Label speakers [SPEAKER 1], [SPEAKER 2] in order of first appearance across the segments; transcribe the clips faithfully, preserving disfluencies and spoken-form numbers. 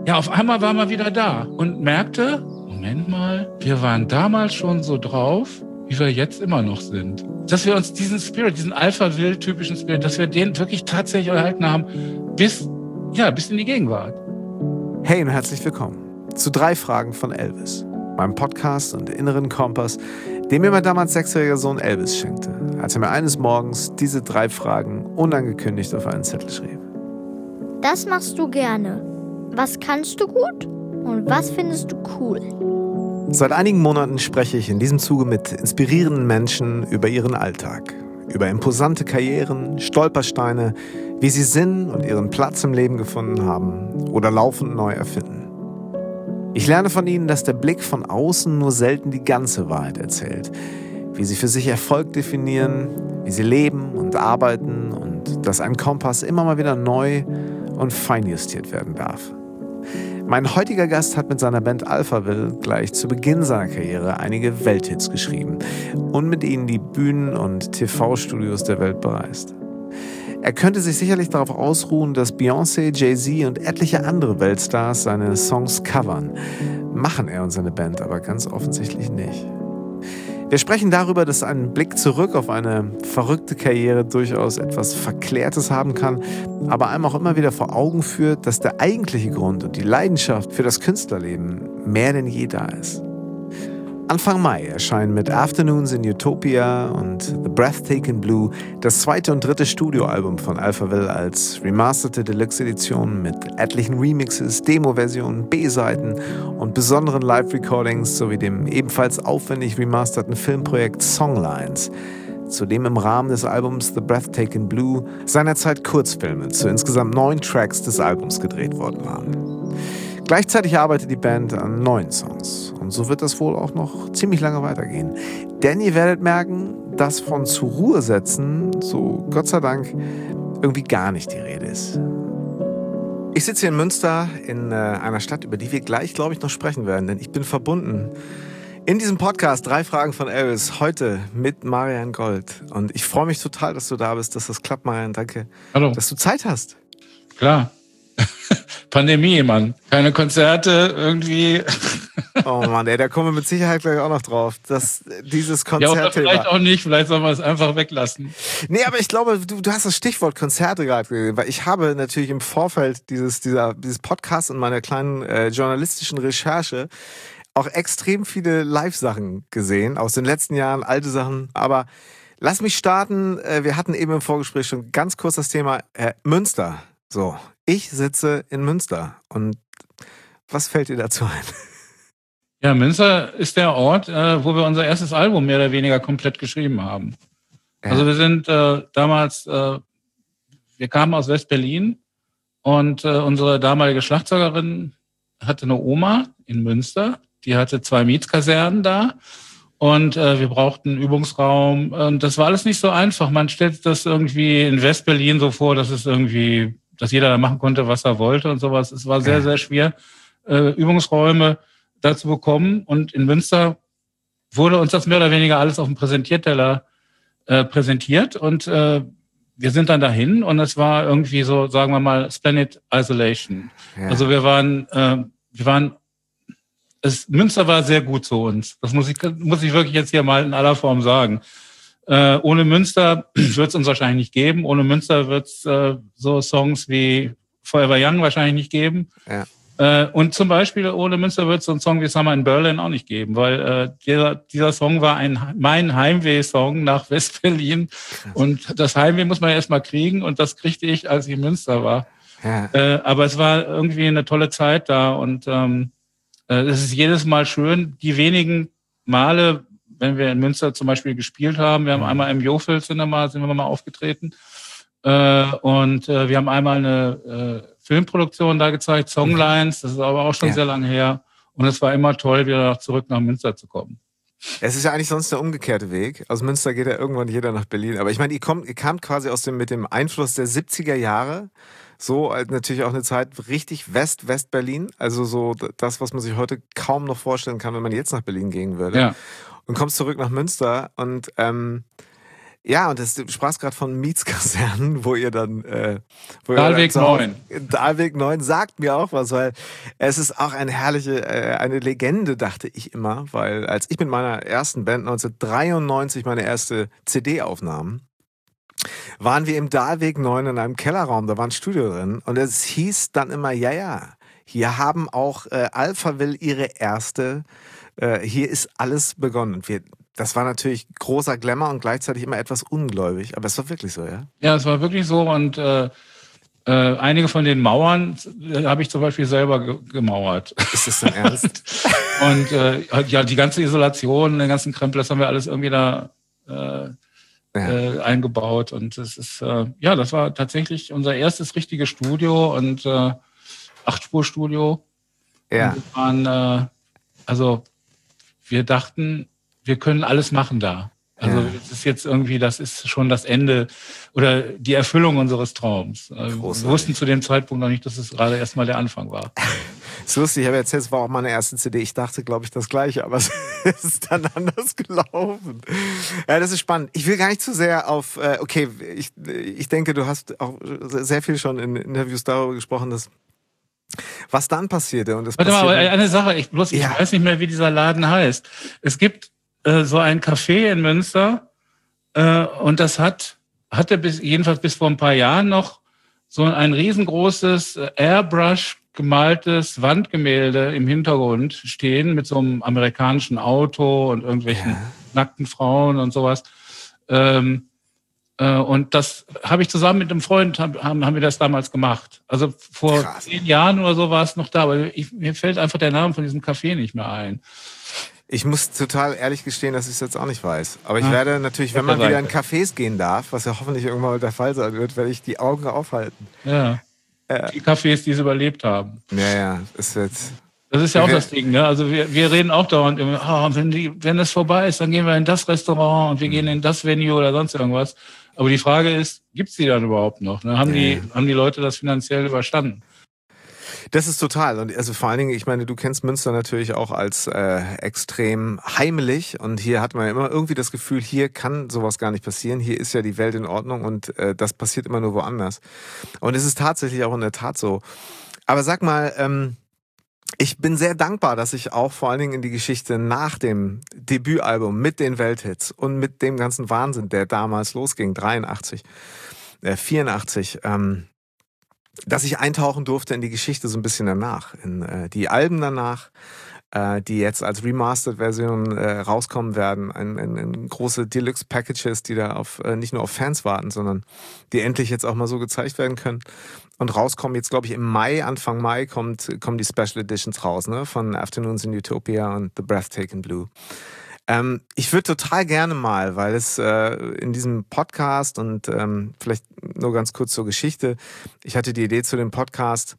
[SPEAKER 1] Ja, auf einmal war man wieder da und merkte, Moment mal, wir waren damals schon so drauf, wie wir jetzt immer noch sind. Dass wir uns diesen Spirit, diesen Alpha-Will-typischen Spirit, dass wir den wirklich tatsächlich erhalten haben, bis, ja, bis in die Gegenwart.
[SPEAKER 2] Hey und herzlich willkommen zu drei Fragen von Elvis, meinem Podcast und inneren Kompass, den mir mein damals sechsjähriger Sohn Elvis schenkte, als er mir eines Morgens diese drei Fragen unangekündigt auf einen Zettel schrieb.
[SPEAKER 3] Das machst du gerne. Was kannst du gut und was findest du cool?
[SPEAKER 2] Seit einigen Monaten spreche ich in diesem Zuge mit inspirierenden Menschen über ihren Alltag, über imposante Karrieren, Stolpersteine, wie sie Sinn und ihren Platz im Leben gefunden haben oder laufend neu erfinden. Ich lerne von ihnen, dass der Blick von außen nur selten die ganze Wahrheit erzählt, wie sie für sich Erfolg definieren, wie sie leben und arbeiten und dass ein Kompass immer mal wieder neu und feinjustiert werden darf. Mein heutiger Gast hat mit seiner Band Alphaville gleich zu Beginn seiner Karriere einige Welthits geschrieben und mit ihnen die Bühnen und T V-Studios der Welt bereist. Er könnte sich sicherlich darauf ausruhen, dass Beyoncé, Jay-Z und etliche andere Weltstars seine Songs covern. Machen er und seine Band aber ganz offensichtlich nicht. Wir sprechen darüber, dass ein Blick zurück auf eine verrückte Karriere durchaus etwas Verklärtes haben kann, aber einem auch immer wieder vor Augen führt, dass der eigentliche Grund und die Leidenschaft für das Künstlerleben mehr denn je da ist. Anfang Mai erscheinen mit Afternoons in Utopia und The Breathtaking Blue das zweite und dritte Studioalbum von Alphaville als remasterte Deluxe-Edition mit etlichen Remixes, Demo-Versionen, B-Seiten und besonderen Live-Recordings sowie dem ebenfalls aufwendig remasterten Filmprojekt Songlines, zu dem im Rahmen des Albums The Breathtaking Blue seinerzeit Kurzfilme zu insgesamt neun Tracks des Albums gedreht worden waren. Gleichzeitig arbeitet die Band an neuen Songs und so wird das wohl auch noch ziemlich lange weitergehen. Denn ihr werdet merken, dass von zur Ruhe setzen, so Gott sei Dank, irgendwie gar nicht die Rede ist. Ich sitze hier in Münster in äh, einer Stadt, über die wir gleich, glaube ich, noch sprechen werden, denn ich bin verbunden in diesem Podcast Drei Fragen von Elvis heute mit Marian Gold. Und ich freue mich total, dass du da bist, dass das klappt, Marian. Danke,
[SPEAKER 1] Hallo.
[SPEAKER 2] Dass du Zeit hast.
[SPEAKER 1] Klar. Pandemie, Mann. Keine Konzerte, irgendwie.
[SPEAKER 2] Oh Mann, ey, da kommen wir mit Sicherheit gleich auch noch drauf. Das, dieses Konzert.
[SPEAKER 1] Ja, oder vielleicht auch nicht, vielleicht sollen wir es einfach weglassen.
[SPEAKER 2] Nee, aber ich glaube, du, du hast das Stichwort Konzerte gerade gesehen, weil ich habe natürlich im Vorfeld dieses, dieser, dieses Podcasts und meiner kleinen äh, journalistischen Recherche auch extrem viele Live-Sachen gesehen, aus den letzten Jahren, alte Sachen, aber lass mich starten. Wir hatten eben im Vorgespräch schon ganz kurz das Thema äh, Münster. So, ich sitze in Münster und was fällt dir dazu ein?
[SPEAKER 1] Ja, Münster ist der Ort, äh, wo wir unser erstes Album mehr oder weniger komplett geschrieben haben. Ja. Also wir sind äh, damals, äh, wir kamen aus West-Berlin und äh, unsere damalige Schlagzeugerin hatte eine Oma in Münster, die hatte zwei Mietskasernen da und äh, wir brauchten einen Übungsraum und das war alles nicht so einfach. Man stellt das irgendwie in West-Berlin so vor, dass es irgendwie, dass jeder da machen konnte, was er wollte und sowas. Es war sehr, sehr schwer, äh, Übungsräume da zu bekommen. Und in Münster wurde uns das mehr oder weniger alles auf dem Präsentierteller äh, präsentiert. Und äh, wir sind dann dahin und es war irgendwie so, sagen wir mal, Splendid Isolation. Ja. Also wir waren, äh, wir waren, es, Münster war sehr gut zu uns. Das muss ich, muss ich wirklich jetzt hier mal in aller Form sagen. Äh, ohne Münster wird es uns wahrscheinlich nicht geben. Ohne Münster wird es äh, so Songs wie Forever Young wahrscheinlich nicht geben. Ja. Äh, und zum Beispiel ohne Münster wird es so einen Song wie Summer in Berlin auch nicht geben, weil äh, dieser, dieser Song war ein mein Heimweh-Song nach West-Berlin. Und das Heimweh muss man ja erstmal kriegen und das kriegte ich, als ich in Münster war. Ja. Äh, aber es war irgendwie eine tolle Zeit da und ähm, äh, es ist jedes Mal schön, die wenigen Male, wenn wir in Münster zum Beispiel gespielt haben. Wir haben einmal im Jofel Cinema, sind wir mal aufgetreten. Äh, und äh, wir haben einmal eine äh, Filmproduktion da gezeigt, Songlines. Das ist aber auch schon ja. sehr lange her. Und es war immer toll, wieder zurück nach Münster zu kommen.
[SPEAKER 2] Es ist ja eigentlich sonst der umgekehrte Weg. Aus Münster geht ja irgendwann jeder nach Berlin. Aber ich meine, ihr, kommt, ihr kamt quasi aus dem, mit dem Einfluss der siebziger Jahre. So halt natürlich auch eine Zeit richtig West, West-Berlin. Also so das, was man sich heute kaum noch vorstellen kann, wenn man jetzt nach Berlin gehen würde. Ja. Und kommst zurück nach Münster und ähm, Ja, und das, du sprachst gerade von Mietskasernen, wo ihr dann... Äh, wo
[SPEAKER 1] Dahlweg neun.
[SPEAKER 2] Dahlweg neun sagt mir auch was, weil es ist auch eine herrliche, äh, eine Legende, dachte ich immer, weil als ich mit meiner ersten Band neunzehnhundertdreiundneunzig meine erste C D aufnahm, waren wir im Dahlweg neun in einem Kellerraum, da war ein Studio drin und es hieß dann immer, ja, ja, hier haben auch äh, Alphaville ihre erste, äh, hier ist alles begonnen. Und wir... Das war natürlich großer Glamour und gleichzeitig immer etwas ungläubig. Aber es war wirklich so, ja?
[SPEAKER 1] Ja, es war wirklich so. Und äh, äh, einige von den Mauern äh, habe ich zum Beispiel selber ge- gemauert.
[SPEAKER 2] Ist das denn ernst?
[SPEAKER 1] Und äh, ja, die ganze Isolation, den ganzen Krempel, das haben wir alles irgendwie da äh, ja. äh, eingebaut. Und das ist, äh, ja, das war tatsächlich unser erstes richtiges Studio und äh, Achtspurstudio.
[SPEAKER 2] Ja.
[SPEAKER 1] Und wir waren, äh, also wir dachten, wir können alles machen da. Also ja. Es ist jetzt irgendwie, das ist schon das Ende oder die Erfüllung unseres Traums. Großartig. Wir wussten zu dem Zeitpunkt noch nicht, dass es gerade erstmal der Anfang war.
[SPEAKER 2] Das ist lustig, ich habe erzählt, es war auch meine erste C D. Ich dachte, glaube ich, das Gleiche, aber es ist dann anders gelaufen. Ja, das ist spannend. Ich will gar nicht zu sehr auf, äh, okay, ich, ich denke, du hast auch sehr viel schon in Interviews darüber gesprochen, dass was dann passierte. Und das
[SPEAKER 1] Warte
[SPEAKER 2] passierte,
[SPEAKER 1] mal, eine Sache, ich, bloß, ja. ich weiß nicht mehr, wie dieser Laden heißt. Es gibt äh, so ein Café in Münster äh, und das hat hatte bis jedenfalls bis vor ein paar Jahren noch so ein riesengroßes äh, Airbrush gemaltes Wandgemälde im Hintergrund stehen mit so einem amerikanischen Auto und irgendwelchen ja. nackten Frauen und sowas. Ähm, äh, und das habe ich zusammen mit einem Freund, hab, haben, haben wir das damals gemacht. Also vor Krass. zehn Jahren oder so war es noch da, aber ich, mir fällt einfach der Name von diesem Café nicht mehr ein.
[SPEAKER 2] Ich muss total ehrlich gestehen, dass ich es jetzt auch nicht weiß. Aber ich ah, werde natürlich, wenn man wieder in Cafés gehen darf, was ja hoffentlich irgendwann mal der Fall sein wird, werde ich die Augen aufhalten.
[SPEAKER 1] Ja. Die Cafés, die es überlebt haben.
[SPEAKER 2] Ja, ja, es wird.
[SPEAKER 1] Das ist ja auch das Ding, ne? Also wir, wir reden auch dauernd immer, oh, wenn die, wenn das vorbei ist, dann gehen wir in das Restaurant und wir gehen in das Venue oder sonst irgendwas. Aber die Frage ist, gibt's die dann überhaupt noch? Ne? Haben ja. die, haben die Leute das finanziell überstanden?
[SPEAKER 2] Das ist total. Und also vor allen Dingen, ich meine, du kennst Münster natürlich auch als äh, extrem heimelig. Und hier hat man immer irgendwie das Gefühl, hier kann sowas gar nicht passieren. Hier ist ja die Welt in Ordnung und äh, das passiert immer nur woanders. Und es ist tatsächlich auch in der Tat so. Aber sag mal, ähm, ich bin sehr dankbar, dass ich auch vor allen Dingen in die Geschichte nach dem Debütalbum mit den Welthits und mit dem ganzen Wahnsinn, der damals losging, dreiundachtzig, äh, vierundachtzig, ähm, dass ich eintauchen durfte in die Geschichte so ein bisschen danach, in äh, die Alben danach, äh, die jetzt als Remastered-Version äh, rauskommen werden, ein, ein, ein große Deluxe-Packages, die da auf äh, nicht nur auf Fans warten, sondern die endlich jetzt auch mal so gezeigt werden können. Und rauskommen jetzt, glaube ich, im Mai, Anfang Mai kommt, kommen die Special Editions raus, ne, von Afternoons in Utopia und The Breathtaking Blue. Ähm, ich würde total gerne mal, weil es äh, in diesem Podcast und ähm, vielleicht nur ganz kurz zur Geschichte, ich hatte die Idee zu dem Podcast,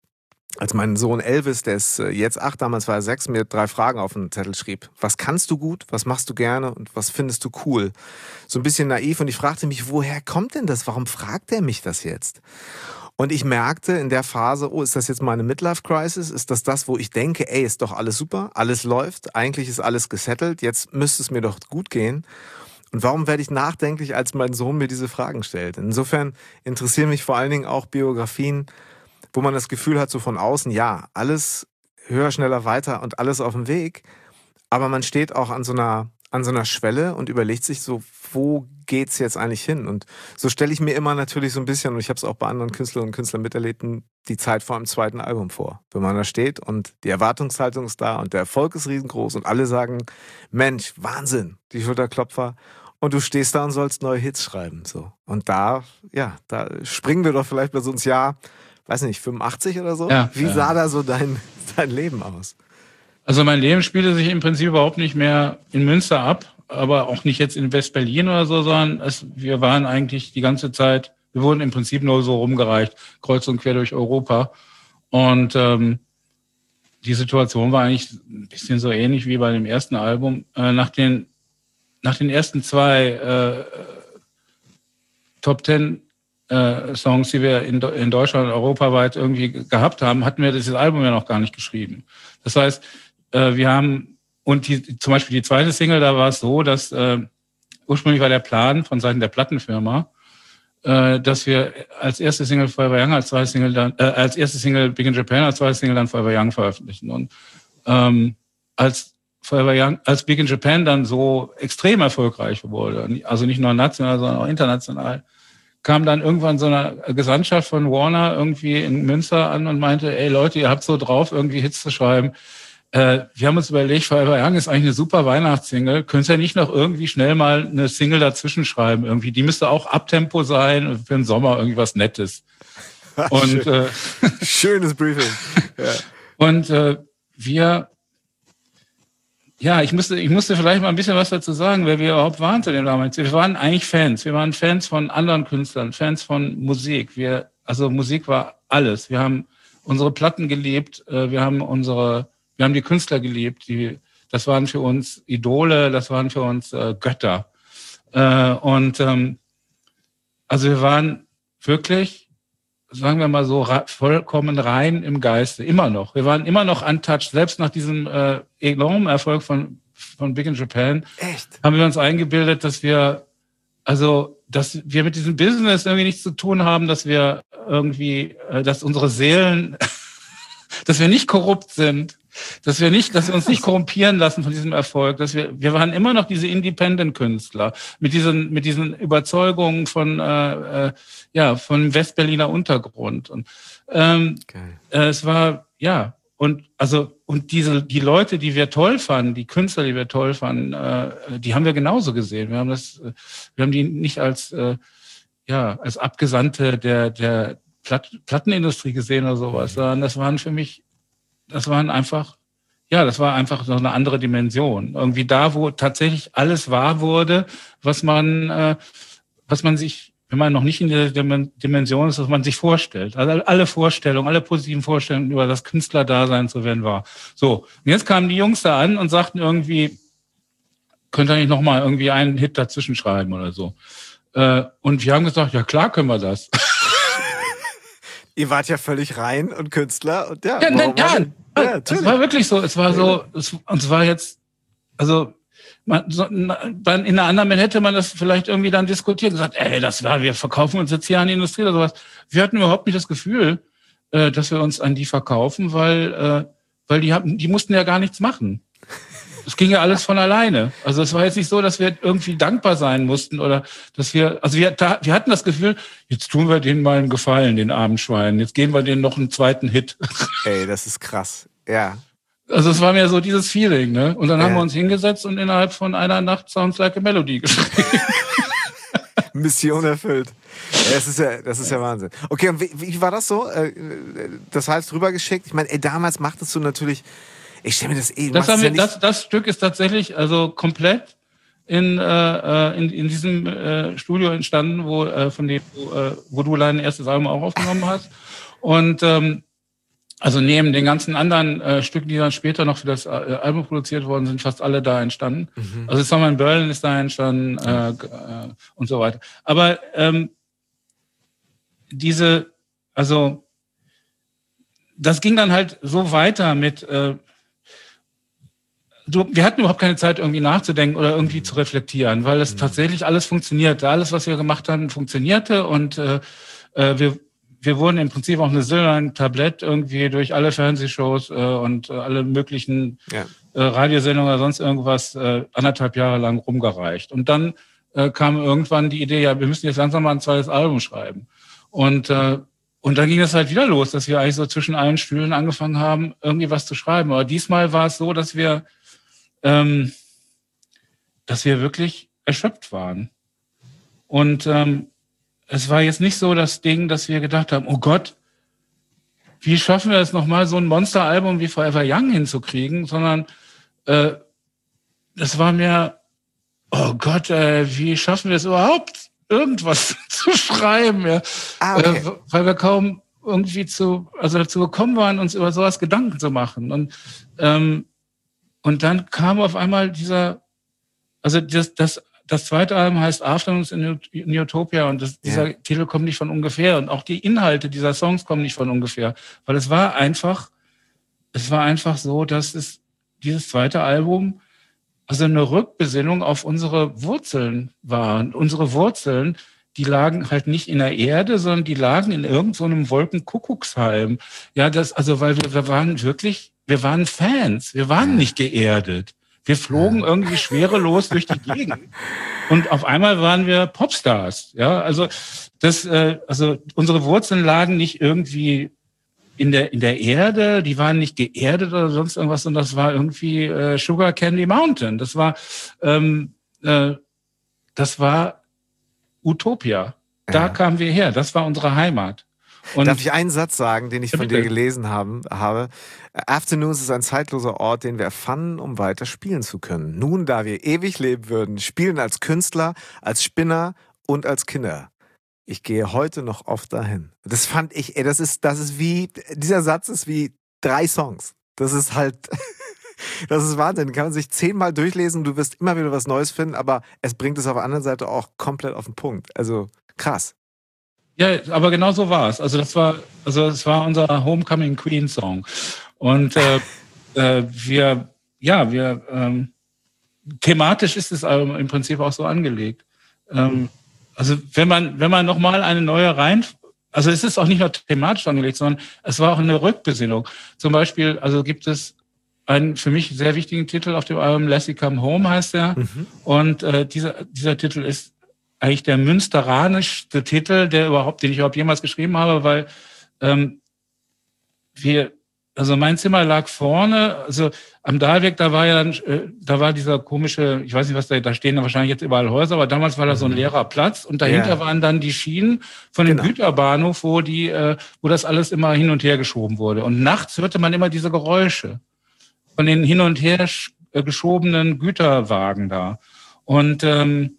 [SPEAKER 2] als mein Sohn Elvis, der ist jetzt acht, damals war er sechs, mir drei Fragen auf den Zettel schrieb. Was kannst du gut, was machst du gerne und was findest du cool? So ein bisschen naiv und ich fragte mich, woher kommt denn das? Warum fragt er mich das jetzt? Und ich merkte in der Phase, oh, ist das jetzt meine Midlife-Crisis? Ist das das, wo ich denke, ey, ist doch alles super, alles läuft, eigentlich ist alles gesettelt, jetzt müsste es mir doch gut gehen. Und warum werde ich nachdenklich, als mein Sohn mir diese Fragen stellt? Insofern interessieren mich vor allen Dingen auch Biografien, wo man das Gefühl hat, so von außen, ja, alles höher, schneller, weiter und alles auf dem Weg. Aber man steht auch an so einer, an so einer Schwelle und überlegt sich so, wo geht's jetzt eigentlich hin? Und so stelle ich mir immer natürlich so ein bisschen, und ich habe es auch bei anderen Künstlerinnen und Künstlern miterlebt, die Zeit vor einem zweiten Album vor. Wenn man da steht und die Erwartungshaltung ist da und der Erfolg ist riesengroß und alle sagen, Mensch, Wahnsinn, die Schulterklopfer. Und du stehst da und sollst neue Hits schreiben. So. Und da, ja, da springen wir doch vielleicht bei so ins Jahr, weiß nicht, fünfundachtzig oder so?
[SPEAKER 1] Ja,
[SPEAKER 2] Wie
[SPEAKER 1] ja.
[SPEAKER 2] sah da so dein, dein Leben aus?
[SPEAKER 1] Also mein Leben spielte sich im Prinzip überhaupt nicht mehr in Münster ab, aber auch nicht jetzt in West-Berlin oder so, sondern es, wir waren eigentlich die ganze Zeit, wir wurden im Prinzip nur so rumgereicht, kreuz und quer durch Europa. Und ähm, die Situation war eigentlich ein bisschen so ähnlich wie bei dem ersten Album. Äh, nach den nach den ersten zwei äh, Top Ten äh, Songs, die wir in, in Deutschland und europaweit irgendwie gehabt haben, hatten wir dieses Album ja noch gar nicht geschrieben. Das heißt, äh, wir haben, und die, zum Beispiel die zweite Single, da war es so, dass äh, ursprünglich war der Plan von Seiten der Plattenfirma, äh, dass wir als erste Single Forever Young, als zweite Single dann, äh, als erste Single Big in Japan, als zweite Single dann Forever Young veröffentlichen. Und ähm, als Forever Young, als Big in Japan dann so extrem erfolgreich wurde, also nicht nur national, sondern auch international, kam dann irgendwann so eine Gesandtschaft von Warner irgendwie in Münster an und meinte, ey Leute, ihr habt so drauf, irgendwie Hits zu schreiben. Äh, wir haben uns überlegt, Forever Young ist eigentlich eine super Weihnachtssingle. Könnt ihr nicht noch irgendwie schnell mal eine Single dazwischen schreiben? Irgendwie, die müsste auch Abtempo sein, für den Sommer irgendwie was Nettes. Und
[SPEAKER 2] Schön.
[SPEAKER 1] äh,
[SPEAKER 2] Schönes Briefing. Ja.
[SPEAKER 1] Und äh, wir Ja, ich musste, ich musste vielleicht mal ein bisschen was dazu sagen, wer wir überhaupt waren zu dem damals. Wir waren eigentlich Fans. Wir waren Fans von anderen Künstlern, Fans von Musik. Wir, also Musik war alles. Wir haben unsere Platten geliebt. Wir haben unsere, wir haben die Künstler geliebt. Die, das waren für uns Idole. Das waren für uns äh, Götter. Äh, und ähm, also wir waren wirklich, sagen wir mal so, ra- vollkommen rein im Geiste, immer noch. Wir waren immer noch untouched, selbst nach diesem äh, enormen Erfolg von, von Big in Japan.
[SPEAKER 2] Echt?
[SPEAKER 1] Haben wir uns eingebildet, dass wir, also, dass wir mit diesem Business irgendwie nichts zu tun haben, dass wir irgendwie, äh, dass unsere Seelen, dass wir nicht korrupt sind, dass wir nicht, dass wir uns nicht korrumpieren lassen von diesem Erfolg, dass wir, wir waren immer noch diese Independent-Künstler mit diesen, mit diesen Überzeugungen von, äh, äh, ja, von Westberliner Untergrund. Und ähm,
[SPEAKER 2] Geil.
[SPEAKER 1] äh, es war, ja, und also und diese, die Leute, die wir toll fanden, die Künstler, die wir toll fanden, äh, die haben wir genauso gesehen. Wir haben das, wir haben die nicht als, äh, ja, als Abgesandte der der Platt, Plattenindustrie gesehen oder sowas, sondern das waren für mich Das waren einfach, ja, das war einfach so eine andere Dimension. Irgendwie da, wo tatsächlich alles wahr wurde, was man, äh, was man sich, wenn man noch nicht in der Dimension ist, was man sich vorstellt. Also alle Vorstellungen, alle positiven Vorstellungen über das Künstlerdasein zu werden war. So, und jetzt kamen die Jungs da an und sagten irgendwie, könnt ihr nicht nochmal irgendwie einen Hit dazwischen schreiben oder so. Äh, und wir haben gesagt, ja klar können wir das.
[SPEAKER 2] Ihr wart ja völlig rein und Künstler und ja.
[SPEAKER 1] Ja,
[SPEAKER 2] warum
[SPEAKER 1] ja,
[SPEAKER 2] nicht?
[SPEAKER 1] ja, es war wirklich so. Es war so, es, und es war jetzt, also man, so, na, in einer anderen Welt hätte man das vielleicht irgendwie dann diskutiert und gesagt, ey, das war, wir verkaufen uns jetzt hier an die Industrie oder sowas. Wir hatten überhaupt nicht das Gefühl, äh, dass wir uns an die verkaufen, weil, äh, weil die haben, die mussten ja gar nichts machen. Es ging ja alles von alleine. Also es war jetzt nicht so, dass wir irgendwie dankbar sein mussten oder dass wir, also wir, wir hatten das Gefühl, jetzt tun wir denen mal einen Gefallen, den armen Schweinen. Jetzt geben wir denen noch einen zweiten Hit.
[SPEAKER 2] Ey, das ist krass. Ja.
[SPEAKER 1] Also es war mir so dieses Feeling, ne? Und dann
[SPEAKER 2] Ja.
[SPEAKER 1] haben wir uns hingesetzt und innerhalb von einer Nacht Sounds Like a Melody geschrieben.
[SPEAKER 2] Mission erfüllt. Ja, das ist ja, das ist ja Wahnsinn. Okay, und wie, wie war das so? Äh, Das heißt rübergeschickt? Ich meine, ey, damals machtest du natürlich, ich stelle mir das eh, du
[SPEAKER 1] Das,
[SPEAKER 2] machst
[SPEAKER 1] haben
[SPEAKER 2] es
[SPEAKER 1] wir,
[SPEAKER 2] ja nicht,
[SPEAKER 1] das, das Stück ist tatsächlich also komplett in, äh, in, in diesem äh, Studio entstanden, wo, äh, von dem, wo, äh, wo du dein erstes Album auch aufgenommen hast. Und ähm, also neben den ganzen anderen äh, Stücken, die dann später noch für das äh, Album produziert worden sind, fast alle da entstanden.
[SPEAKER 2] Mhm.
[SPEAKER 1] Also Summer in Berlin ist da entstanden äh, äh, und so weiter. Aber ähm, diese, also das ging dann halt so weiter mit, äh, du, wir hatten überhaupt keine Zeit irgendwie nachzudenken oder irgendwie zu reflektieren, weil es mhm. tatsächlich alles funktionierte. Alles, was wir gemacht haben, funktionierte und äh, äh, wir Wir wurden im Prinzip auf eine silberne Tablett irgendwie durch alle Fernsehshows äh, und äh, alle möglichen
[SPEAKER 2] ja.
[SPEAKER 1] äh, Radiosendungen oder sonst irgendwas äh, anderthalb Jahre lang rumgereicht. Und dann äh, kam irgendwann die Idee, ja, wir müssen jetzt langsam mal ein zweites Album schreiben. Und äh, und dann ging das halt wieder los, dass wir eigentlich so zwischen allen Stühlen angefangen haben, irgendwie was zu schreiben. Aber diesmal war es so, dass wir, ähm, dass wir wirklich erschöpft waren. Und ähm, es war jetzt nicht so das Ding, dass wir gedacht haben, oh Gott, wie schaffen wir es nochmal, so ein Monsteralbum wie Forever Young hinzukriegen, sondern äh, es war mir, oh Gott, äh, wie schaffen wir es überhaupt, irgendwas zu schreiben? Ja?
[SPEAKER 2] Ah, okay.
[SPEAKER 1] äh, weil wir kaum irgendwie zu, also dazu gekommen waren, uns über sowas Gedanken zu machen. Und, ähm, und dann kam auf einmal dieser, also das, das Das zweite Album heißt Afternoons in, in Utopia und das, dieser
[SPEAKER 2] ja.
[SPEAKER 1] Titel kommt nicht von ungefähr und auch die Inhalte dieser Songs kommen nicht von ungefähr, weil es war einfach, es war einfach so, dass es dieses zweite Album also eine Rückbesinnung auf unsere Wurzeln war. Und unsere Wurzeln, die lagen halt nicht in der Erde, sondern die lagen in irgendeinem so Wolkenkuckucksheim. Ja, das, also, weil wir, wir waren wirklich, wir waren Fans. Wir waren nicht geerdet. Wir flogen irgendwie schwerelos durch die Gegend. Und auf einmal waren wir Popstars. Ja, also, das, äh, also, unsere Wurzeln lagen nicht irgendwie in der, in der Erde, die waren nicht geerdet oder sonst irgendwas, sondern das war irgendwie äh, Sugar Candy Mountain. Das war, ähm, äh, das war Utopia. Da
[SPEAKER 2] Ja.
[SPEAKER 1] kamen wir her. Das war unsere Heimat. Und
[SPEAKER 2] Darf ich einen Satz sagen, den ich
[SPEAKER 1] Ja,
[SPEAKER 2] von
[SPEAKER 1] bitte.
[SPEAKER 2] dir gelesen haben, habe? Afternoons ist ein zeitloser Ort, den wir erfanden, um weiter spielen zu können. Nun, da wir ewig leben würden, spielen als Künstler, als Spinner und als Kinder. Ich gehe heute noch oft dahin. Das fand ich, ey, das ist, das ist wie, dieser Satz ist wie drei Songs. Das ist halt, das ist Wahnsinn. Kann man sich zehnmal durchlesen, du wirst immer wieder was Neues finden, aber es bringt es auf der anderen Seite auch komplett auf den Punkt. Also krass.
[SPEAKER 1] ja, aber genau so war es. Also das war, also es war unser Homecoming Queen Song. Und äh, äh, wir, ja, wir ähm, thematisch ist es also im Prinzip auch so angelegt. Ähm, also wenn man, wenn man nochmal eine neue Reihen, also es ist auch nicht nur thematisch angelegt, sondern es war auch eine Rückbesinnung. Zum Beispiel, also gibt es einen für mich sehr wichtigen Titel auf dem Album, Lassie Come Home heißt der.
[SPEAKER 2] Mhm.
[SPEAKER 1] Und äh, dieser, dieser Titel ist eigentlich der münsteranischste Titel, der überhaupt, den ich überhaupt jemals geschrieben habe, weil ähm, wir, also mein Zimmer lag vorne, also am Dahlweg, da war ja dann, äh, da war dieser komische, ich weiß nicht, was da, da stehen da wahrscheinlich jetzt überall Häuser, aber damals war da so ein leerer Platz und dahinter
[SPEAKER 2] Ja.
[SPEAKER 1] waren dann die Schienen von dem
[SPEAKER 2] Genau.
[SPEAKER 1] Güterbahnhof, wo die, äh, wo das alles immer hin und her geschoben wurde. Und nachts hörte man immer diese Geräusche von den hin und her sch- äh, geschobenen Güterwagen da. Und ähm,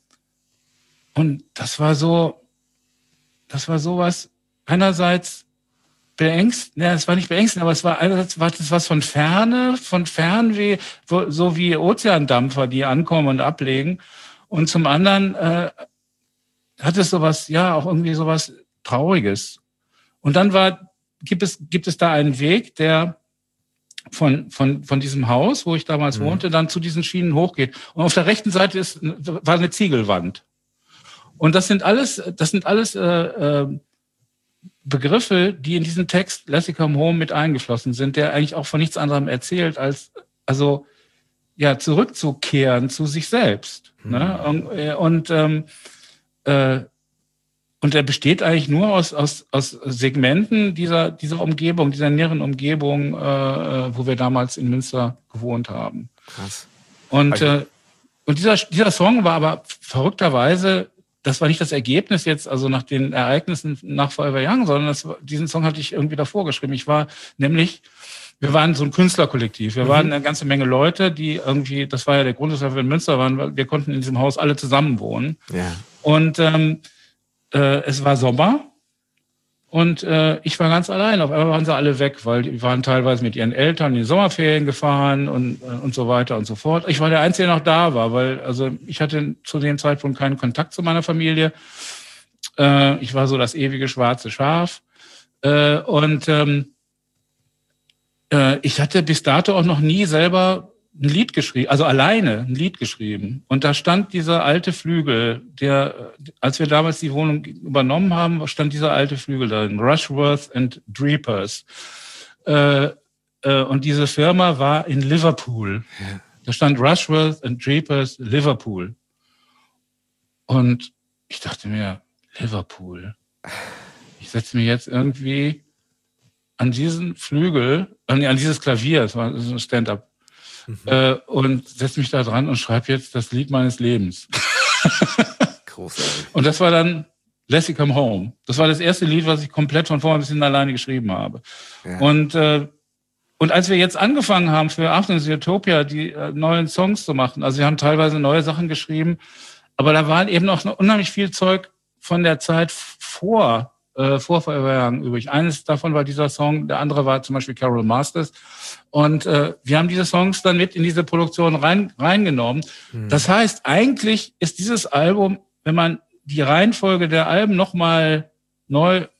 [SPEAKER 1] und das war so, das war sowas, einerseits beängst, ne, es war nicht beängstend, aber es war einerseits war das was von Ferne, von Fernweh, wo, so wie Ozeandampfer, die ankommen und ablegen. Und zum anderen äh, hat es sowas, ja, auch irgendwie sowas Trauriges. Und dann war, gibt es, gibt es da einen Weg, der von, von, von diesem Haus, wo ich damals
[SPEAKER 2] Mhm.
[SPEAKER 1] wohnte, dann zu diesen Schienen hochgeht. Und auf der rechten Seite ist, war eine Ziegelwand. Und das sind alles, das sind alles äh, äh, Begriffe, die in diesen Text Lassie Come Home mit eingeflossen sind, der eigentlich auch von nichts anderem erzählt, als also ja zurückzukehren zu sich selbst.
[SPEAKER 2] Mhm.
[SPEAKER 1] Ne? Und, äh, und, ähm, äh, und er besteht eigentlich nur aus, aus, aus Segmenten dieser, dieser Umgebung, dieser näheren Umgebung, äh, wo wir damals in Münster gewohnt haben.
[SPEAKER 2] Krass.
[SPEAKER 1] Und,
[SPEAKER 2] Also-
[SPEAKER 1] äh, und dieser, dieser Song war aber verrückterweise, das war nicht das Ergebnis jetzt, also nach den Ereignissen nach Forever Young, sondern das, war- diesen Song hatte ich irgendwie davor geschrieben. Ich war nämlich, wir waren so ein Künstlerkollektiv. Wir
[SPEAKER 2] Mhm.
[SPEAKER 1] waren eine ganze Menge Leute, die irgendwie, das war ja der Grund, weshalb wir in Münster waren, weil wir konnten in diesem Haus alle zusammen wohnen.
[SPEAKER 2] Ja.
[SPEAKER 1] Und ähm, äh, es war Sommer und äh, ich war ganz allein. Auf einmal waren sie alle weg, weil die waren teilweise mit ihren Eltern in die Sommerferien gefahren und, äh, und so weiter und so fort. Ich war der Einzige, der noch da war, weil also ich hatte zu dem Zeitpunkt keinen Kontakt zu meiner Familie. Äh, ich war so das ewige schwarze Schaf. Äh, und ähm, äh, ich hatte bis dato auch noch nie selber ein Lied geschrieben, also alleine ein Lied geschrieben. Und da stand dieser alte Flügel, der, als wir damals die Wohnung übernommen haben, stand dieser alte Flügel darin, Rushworth and Dreepers. Äh, äh, und diese Firma war in Liverpool.
[SPEAKER 2] Ja.
[SPEAKER 1] Da stand Rushworth and Dreepers Liverpool. Und ich dachte mir, Liverpool. Ich setze mir jetzt irgendwie an diesen Flügel, an, an dieses Klavier, das war so ein Stand-up,
[SPEAKER 2] Mhm.
[SPEAKER 1] äh, und setze mich da dran und schreibe jetzt das Lied meines Lebens.
[SPEAKER 2] Großartig.
[SPEAKER 1] Und das war dann Lassie Come Home. Das war das erste Lied, was ich komplett von vorne bis hinten alleine geschrieben habe.
[SPEAKER 2] Ja.
[SPEAKER 1] Und, äh, und als wir jetzt angefangen haben, für Afternoons Utopia die äh, neuen Songs zu machen, also wir haben teilweise neue Sachen geschrieben, aber da waren eben noch unheimlich viel Zeug von der Zeit vor Äh, vor Forever Young übrig. Eines davon war dieser Song, der andere war zum Beispiel Carol Masters. Und äh, wir haben diese Songs dann mit in diese Produktion rein, reingenommen.
[SPEAKER 2] Mhm.
[SPEAKER 1] Das heißt, eigentlich ist dieses Album, wenn man die Reihenfolge der Alben nochmal neu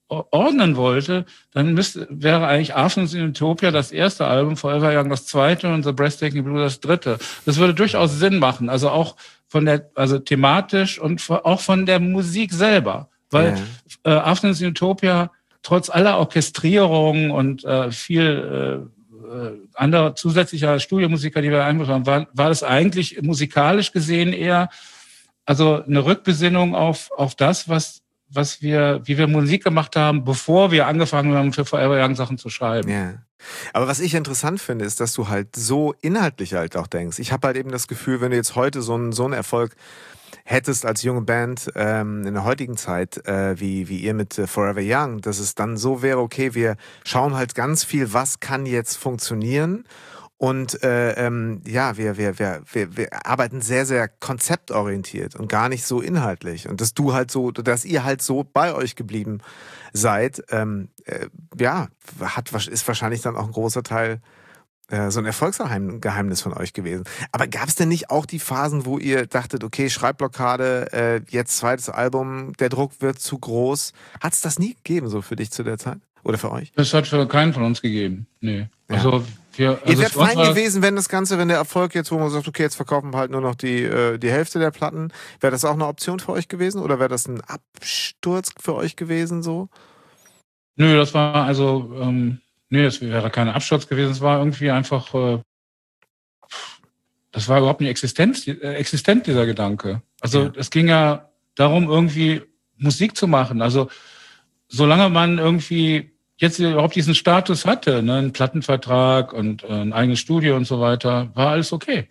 [SPEAKER 1] ordnen wollte, dann müsste, wäre eigentlich Afternoons in Utopia das erste Album, Forever Young das zweite und The Breathtaking Blue das dritte. Das würde durchaus Sinn machen, also auch von der, also thematisch und auch von der Musik selber, weil ja. äh, Afternoons in Utopia trotz aller Orchestrierung und äh, viel äh, anderer zusätzlicher Studiomusiker, die wir eingebracht haben, war, war das eigentlich musikalisch gesehen eher also eine Rückbesinnung auf auf das, was was wir, wie wir Musik gemacht haben, bevor wir angefangen haben, für Forever Young Sachen zu schreiben.
[SPEAKER 2] Ja. Aber was ich interessant finde, ist, dass du halt so inhaltlich halt auch denkst. Ich habe halt eben das Gefühl, wenn du jetzt heute so einen, so einen Erfolg hättest als junge Band ähm, in der heutigen Zeit, äh, wie, wie ihr mit äh, Forever Young, dass es dann so wäre, okay, wir schauen halt ganz viel, was kann jetzt funktionieren. Und äh, ähm, ja, wir, wir, wir, wir, wir arbeiten sehr, sehr konzeptorientiert und gar nicht so inhaltlich. Und dass du halt so, dass ihr halt so bei euch geblieben seid, ähm, äh, ja, hat, ist wahrscheinlich dann auch ein großer Teil äh, so ein Erfolgsgeheimnis von euch gewesen. Aber gab es denn nicht auch die Phasen, wo ihr dachtet, okay, Schreibblockade, äh, jetzt zweites Album, der Druck wird zu groß? Hat es das nie gegeben, so für dich zu der Zeit? Oder für euch?
[SPEAKER 1] Das hat für keinen von uns gegeben, nee. Ja. Also wir, also
[SPEAKER 2] ihr wärt fein gewesen, wenn das Ganze, wenn der Erfolg jetzt, wo man sagt, okay, jetzt verkaufen wir halt nur noch die, äh, die Hälfte der Platten, wäre das auch eine Option für euch gewesen? Oder wäre das ein Absturz für euch gewesen so?
[SPEAKER 1] Nö, das war also, ähm, nö, das wäre kein Absturz gewesen, es war irgendwie einfach, äh, das war überhaupt nicht Existenz, äh, existent, dieser Gedanke. Also ja. Es ging ja darum, irgendwie Musik zu machen. Also solange man irgendwie jetzt überhaupt diesen Status hatte, ne, einen Plattenvertrag und äh, ein eigenes Studio und so weiter, war alles okay.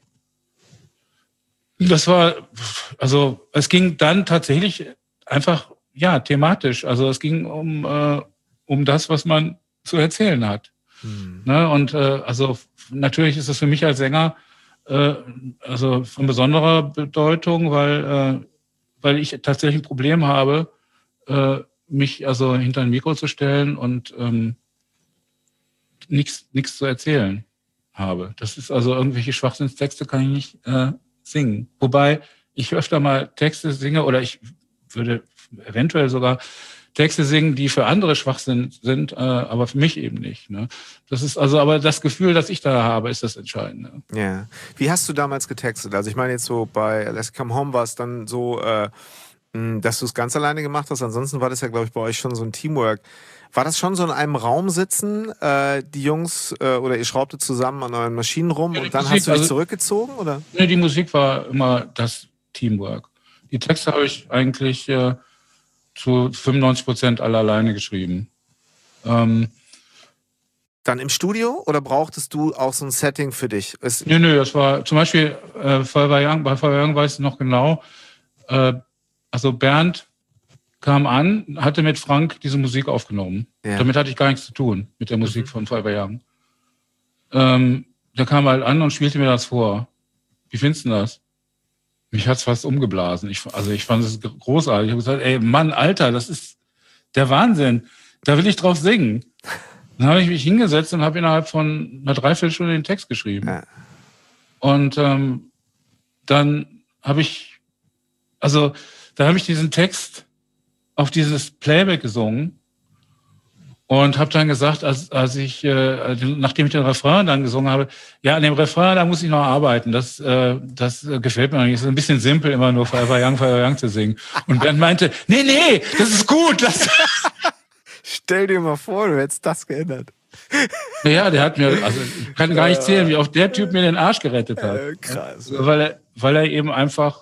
[SPEAKER 1] Das war, also es ging dann tatsächlich einfach, ja, thematisch. Also es ging um, äh, um das, was man zu erzählen hat. Hm. Ne, und äh, also natürlich ist es für mich als Sänger äh, also von besonderer Bedeutung, weil, äh, weil ich tatsächlich ein Problem habe, äh, mich also hinter ein Mikro zu stellen und ähm, nichts nichts zu erzählen habe. Das ist also irgendwelche Schwachsinnstexte kann ich nicht äh, singen. Wobei ich öfter mal Texte singe oder ich würde eventuell sogar Texte singen, die für andere Schwachsinn sind, äh, aber für mich eben nicht. Ne? Das ist also, aber das Gefühl, das ich da habe, ist das Entscheidende.
[SPEAKER 2] Ja. Wie hast du damals getextet? Also ich meine jetzt so bei Let's Come Home war es dann so, äh, dass du es ganz alleine gemacht hast. Ansonsten war das ja, glaube ich, bei euch schon so ein Teamwork. War das schon so in einem Raum sitzen, äh, die Jungs, äh, oder ihr schraubtet zusammen an euren Maschinen rum ja, und dann Musik, hast du dich also, zurückgezogen, oder?
[SPEAKER 1] Nee, die Musik war immer das Teamwork. Die Texte habe ich eigentlich äh, zu fünfundneunzig Prozent alle alleine geschrieben. Ähm,
[SPEAKER 2] Dann im Studio oder brauchtest du auch so ein Setting für dich? Es
[SPEAKER 1] nö, nö, das war zum Beispiel äh, Forever Young, bei Forever Young weiß ich noch genau, äh, also Bernd kam an, hatte mit Frank diese Musik aufgenommen. Ja. Damit hatte ich gar nichts zu tun, mit der Musik mhm. von Forever Young. Ähm, der kam halt an und spielte mir das vor. Wie findest du das? Mich hat's fast umgeblasen. Ich, also ich fand es großartig. Ich habe gesagt, ey Mann, Alter, das ist der Wahnsinn. Da will ich drauf singen. Dann habe ich mich hingesetzt und habe innerhalb von einer Dreiviertelstunde den Text geschrieben. Ja. Und ähm, dann habe ich, also da habe ich diesen Text auf dieses Playback gesungen und habe dann gesagt, als, als ich, äh, nachdem ich den Refrain dann gesungen habe, ja, an dem Refrain, da muss ich noch arbeiten. Das, äh, das äh, gefällt mir noch nicht. Es ist ein bisschen simpel, immer nur Forever Young, Forever Young zu singen. Und Bernd meinte, nee, nee, das ist gut. Das
[SPEAKER 2] Stell dir mal vor, du hättest das geändert.
[SPEAKER 1] Ja, der hat mir, also ich kann gar nicht zählen, wie oft der Typ mir den Arsch gerettet hat.
[SPEAKER 2] Äh, krass.
[SPEAKER 1] Weil er, weil er eben einfach,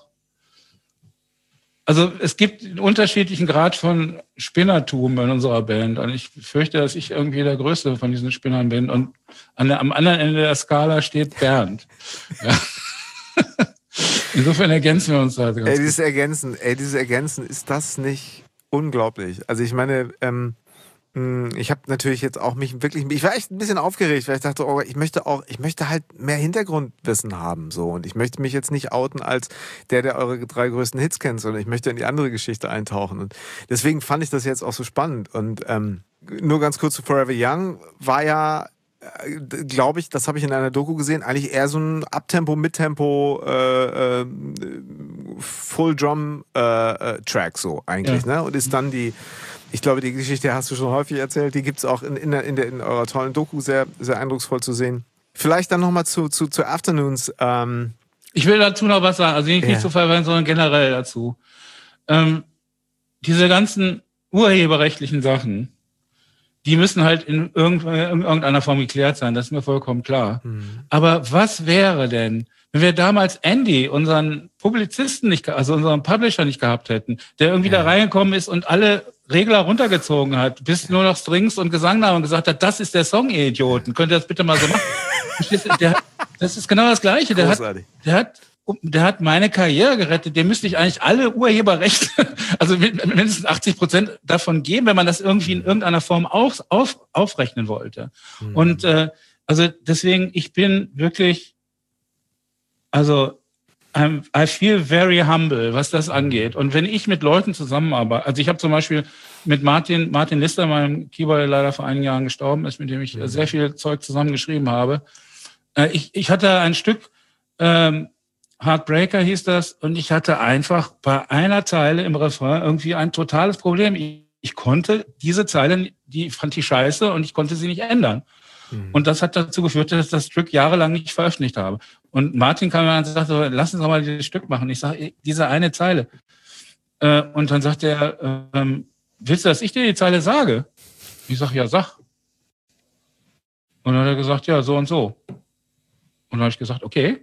[SPEAKER 1] also es gibt einen unterschiedlichen Grad von Spinnertum in unserer Band. Und ich fürchte, dass ich irgendwie der Größte von diesen Spinnern bin. Und an der, am anderen Ende der Skala steht Bernd. Ja. Insofern ergänzen wir uns da. Ganz
[SPEAKER 2] ey, dieses Ergänzen, ey, dieses Ergänzen, ist das nicht unglaublich? Also ich meine, ähm, ich habe natürlich jetzt auch mich wirklich, ich war echt ein bisschen aufgeregt, weil ich dachte, oh, ich möchte auch, ich möchte halt mehr Hintergrundwissen haben, so, und ich möchte mich jetzt nicht outen als der, der eure drei größten Hits kennt, sondern ich möchte in die andere Geschichte eintauchen, und deswegen fand ich das jetzt auch so spannend. Und ähm, nur ganz kurz zu Forever Young, war ja, äh, glaube ich, das habe ich in einer Doku gesehen, eigentlich eher so ein Abtempo, Mittempo, äh, äh, Full Drum äh, äh, Track so eigentlich, ja. Ne? Und ist dann die ich glaube, die Geschichte hast du schon häufig erzählt. Die gibt es auch in, in, der, in, der, in eurer tollen Doku sehr, sehr eindrucksvoll zu sehen. Vielleicht dann nochmal zu, zu, zu Afternoons. Ähm
[SPEAKER 1] ich will dazu noch was sagen, also nicht,
[SPEAKER 2] ja.
[SPEAKER 1] nicht zu verwenden, sondern generell dazu. Ähm, diese ganzen urheberrechtlichen Sachen, die müssen halt in, irgend, in irgendeiner Form geklärt sein, das ist mir vollkommen klar. Mhm. Aber was wäre denn, wenn wir damals Andy, unseren Publizisten nicht, also unseren Publisher nicht gehabt hätten, der irgendwie ja. da reingekommen ist und alle Regler runtergezogen hat, bis nur noch Strings und Gesang da und gesagt hat, das ist der Song, ihr Idioten, könnt ihr das bitte mal so machen? der, das ist genau das Gleiche. Der hat, der hat Der hat meine Karriere gerettet. Dem müsste ich eigentlich alle Urheberrechte, also mindestens achtzig Prozent davon geben, wenn man das irgendwie in irgendeiner Form auf, auf, aufrechnen wollte. Mhm. Und äh, also deswegen, ich bin wirklich, also I'm, I feel very humble, was das angeht. Und wenn ich mit Leuten zusammenarbeite, also ich habe zum Beispiel mit Martin, Martin Lister, meinem Keyboarder, der leider vor einigen Jahren gestorben ist, mit dem ich mhm. sehr viel Zeug zusammengeschrieben habe. Äh, ich, ich hatte ein Stück, ähm, Heartbreaker hieß das, und ich hatte einfach bei einer Zeile im Refrain irgendwie ein totales Problem. Ich, ich konnte diese Zeile, die fand ich scheiße und ich konnte sie nicht ändern. Mhm. Und das hat dazu geführt, dass ich das Stück jahrelang nicht veröffentlicht habe. Und Martin kam mir und sagte, lass uns doch mal dieses Stück machen. Ich sage, diese eine Zeile. Äh, und dann sagt er, äh, willst du, dass ich dir die Zeile sage? Ich sage, ja, sag. Und dann hat er gesagt, ja, so und so. Und dann habe ich gesagt, okay.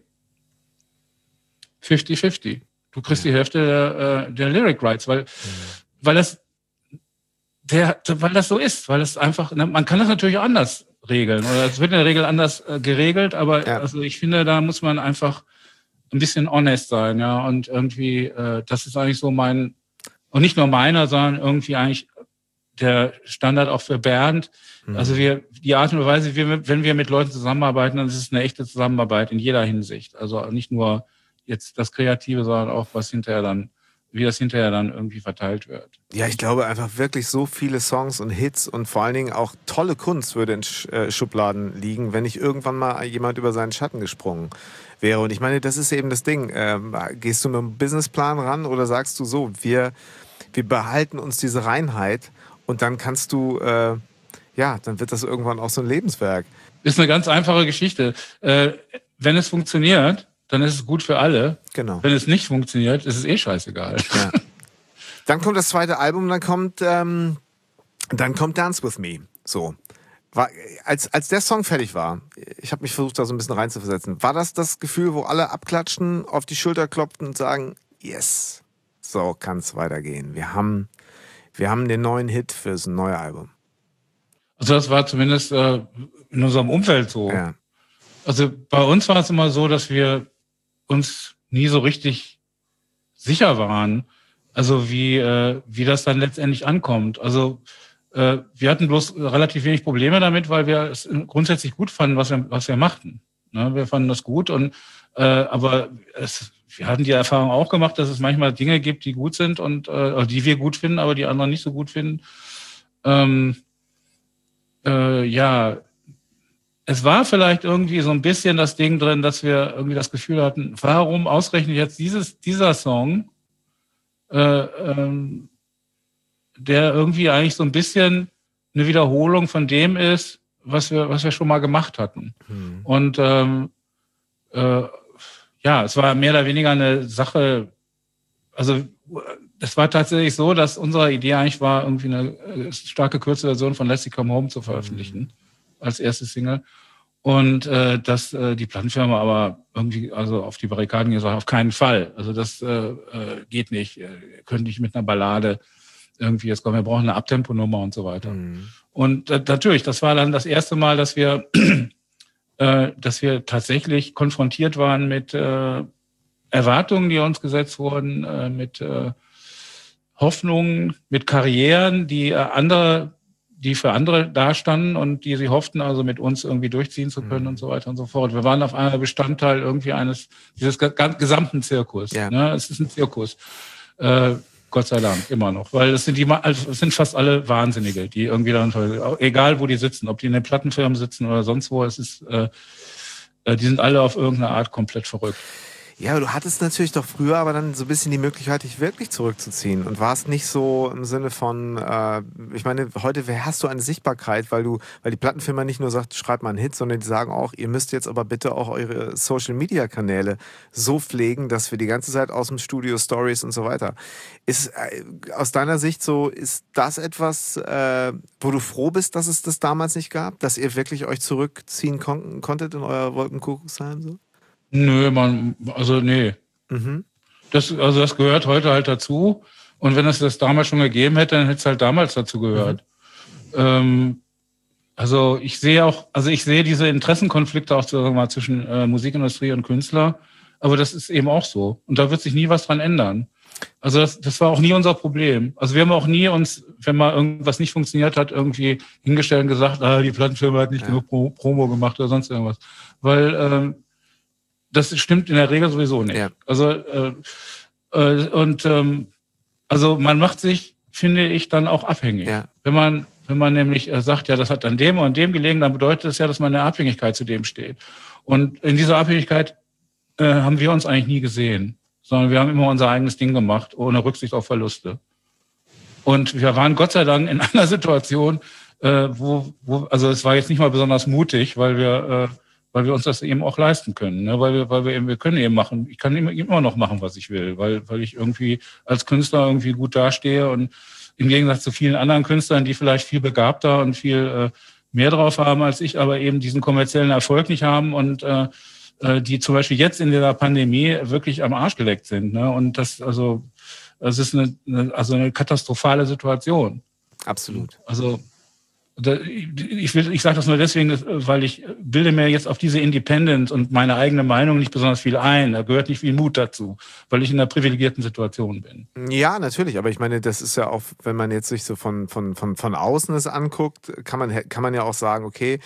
[SPEAKER 1] fünfzig fünfzig. Du kriegst ja. die Hälfte der, der Lyric Rights, weil, mhm. weil das, der, weil das so ist, weil es einfach, man kann das natürlich auch anders regeln, oder es wird in der Regel anders äh, geregelt, aber ja. also ich finde, da muss man einfach ein bisschen honest sein, ja, und irgendwie, äh, das ist eigentlich so mein, und nicht nur meiner, sondern irgendwie eigentlich der Standard auch für Bernd. Mhm. Also wir, die Art und Weise, wie, wenn wir mit Leuten zusammenarbeiten, dann ist es eine echte Zusammenarbeit in jeder Hinsicht. Also nicht nur jetzt das Kreative, sondern auch was hinterher dann, wie das hinterher dann irgendwie verteilt wird.
[SPEAKER 2] Ja, ich glaube einfach wirklich so viele Songs und Hits und vor allen Dingen auch tolle Kunst würde in Schubladen liegen, wenn nicht irgendwann mal jemand über seinen Schatten gesprungen wäre. Und ich meine, das ist eben das Ding. Ähm, gehst du mit einem Businessplan ran oder sagst du so, wir, wir behalten uns diese Reinheit und dann kannst du, äh, ja, dann wird das irgendwann auch so ein Lebenswerk.
[SPEAKER 1] Ist eine ganz einfache Geschichte. Äh, wenn es funktioniert, dann ist es gut für alle. Genau. Wenn es nicht funktioniert, ist es eh scheißegal. Ja.
[SPEAKER 2] Dann kommt das zweite Album, dann kommt, ähm, dann kommt Dance With Me. So. War, als, als der Song fertig war, ich habe mich versucht, da so ein bisschen reinzuversetzen, war das das Gefühl, wo alle abklatschen, auf die Schulter klopften und sagen, yes, so kann es weitergehen. Wir haben, wir haben den neuen Hit fürs neue Album.
[SPEAKER 1] Also das war zumindest äh, in unserem Umfeld so. Ja. Also bei uns war es immer so, dass wir uns nie so richtig sicher waren, also wie äh, wie das dann letztendlich ankommt. Also äh, wir hatten bloß relativ wenig Probleme damit, weil wir es grundsätzlich gut fanden, was wir was wir machten. Ne? Wir fanden das gut und äh, aber es, wir hatten die Erfahrung auch gemacht, dass es manchmal Dinge gibt, die gut sind und äh, die wir gut finden, aber die anderen nicht so gut finden. Ähm, äh, ja. Es war vielleicht irgendwie so ein bisschen das Ding drin, dass wir irgendwie das Gefühl hatten, warum ausgerechnet jetzt dieses, dieser Song, äh, ähm, der irgendwie eigentlich so ein bisschen eine Wiederholung von dem ist, was wir, was wir schon mal gemacht hatten. Mhm. Und ähm, äh, ja, es war mehr oder weniger eine Sache, also es war tatsächlich so, dass unsere Idee eigentlich war, irgendwie eine starke Kurzversion von Let's See Come Home zu veröffentlichen. Mhm. Als erste Single. Und äh, dass äh, die Plattenfirma aber irgendwie also auf die Barrikaden gesagt, auf keinen Fall. Also das äh, äh, geht nicht. Äh, könnte nicht mit einer Ballade irgendwie jetzt kommen. Wir brauchen eine Abtempo-Nummer und so weiter. Mhm. Und äh, natürlich, das war dann das erste Mal, dass wir, äh, dass wir tatsächlich konfrontiert waren mit äh, Erwartungen, die uns gesetzt wurden, äh, mit äh, Hoffnungen, mit Karrieren, die äh, andere die für andere dastanden und die sie hofften, also mit uns irgendwie durchziehen zu können mhm. und so weiter und so fort. Wir waren auf einmal Bestandteil irgendwie eines, dieses gesamten Zirkus. Ja. Ne? Es ist ein Zirkus. Äh, Gott sei Dank, immer noch. Weil es sind die, also es sind fast alle Wahnsinnige, die irgendwie dann, egal wo die sitzen, ob die in den Plattenfirmen sitzen oder sonst wo, es ist, äh, die sind alle auf irgendeine Art komplett verrückt.
[SPEAKER 2] Ja, du hattest natürlich doch früher aber dann so ein bisschen die Möglichkeit, dich wirklich zurückzuziehen und warst nicht so im Sinne von, äh, ich meine, heute hast du eine Sichtbarkeit, weil du, weil die Plattenfirma nicht nur sagt, schreib mal einen Hit, sondern die sagen auch, ihr müsst jetzt aber bitte auch eure Social-Media-Kanäle so pflegen, dass wir die ganze Zeit aus dem Studio Stories und so weiter. Ist äh, aus deiner Sicht so, ist das etwas, äh, wo du froh bist, dass es das damals nicht gab, dass ihr wirklich euch zurückziehen kon- konntet in euer Wolkenkuckucksheim so?
[SPEAKER 1] Nö, man, also nee.
[SPEAKER 2] Mhm.
[SPEAKER 1] Das, also das gehört heute halt dazu. Und wenn es das damals schon gegeben hätte, dann hätte es halt damals dazu gehört. Mhm. Ähm, also ich sehe auch, also ich sehe diese Interessenkonflikte auch sagen wir mal, zwischen äh, Musikindustrie und Künstler, aber das ist eben auch so. Und da wird sich nie was dran ändern. Also das, das war auch nie unser Problem. Also wir haben auch nie uns, wenn mal irgendwas nicht funktioniert hat, irgendwie hingestellt und gesagt, ah, die Plattenfirma hat nicht ja. genug Pro- Promo gemacht oder sonst irgendwas. Weil ähm, das stimmt in der Regel sowieso nicht. Ja. Also äh, äh, und ähm, also man macht sich, finde ich, dann auch abhängig. Ja. Wenn man wenn man nämlich äh, sagt, ja, das hat an dem und dem gelegen, dann bedeutet das ja, dass man in der Abhängigkeit zu dem steht. Und in dieser Abhängigkeit äh, haben wir uns eigentlich nie gesehen, sondern wir haben immer unser eigenes Ding gemacht, ohne Rücksicht auf Verluste. Und wir waren Gott sei Dank in einer Situation, äh, wo, wo also es war jetzt nicht mal besonders mutig, weil wir äh, weil wir uns das eben auch leisten können, ne? Weil wir, weil wir eben, wir können eben machen, ich kann immer, immer noch machen, was ich will, weil, weil ich irgendwie als Künstler irgendwie gut dastehe und im Gegensatz zu vielen anderen Künstlern, die vielleicht viel begabter und viel äh, mehr drauf haben als ich, aber eben diesen kommerziellen Erfolg nicht haben und äh, die zum Beispiel jetzt in der Pandemie wirklich am Arsch geleckt sind, ne? Und das, also, das ist eine, eine also eine katastrophale Situation.
[SPEAKER 2] Absolut.
[SPEAKER 1] Also Ich, will, ich sage das nur deswegen, weil ich bilde mir jetzt auf diese Independence und meine eigene Meinung nicht besonders viel ein. Da gehört nicht viel Mut dazu, weil ich in einer privilegierten Situation bin.
[SPEAKER 2] Ja, natürlich. Aber ich meine, das ist ja auch, wenn man jetzt sich so von, von, von, von außen es anguckt, kann man, kann man ja auch sagen, okay,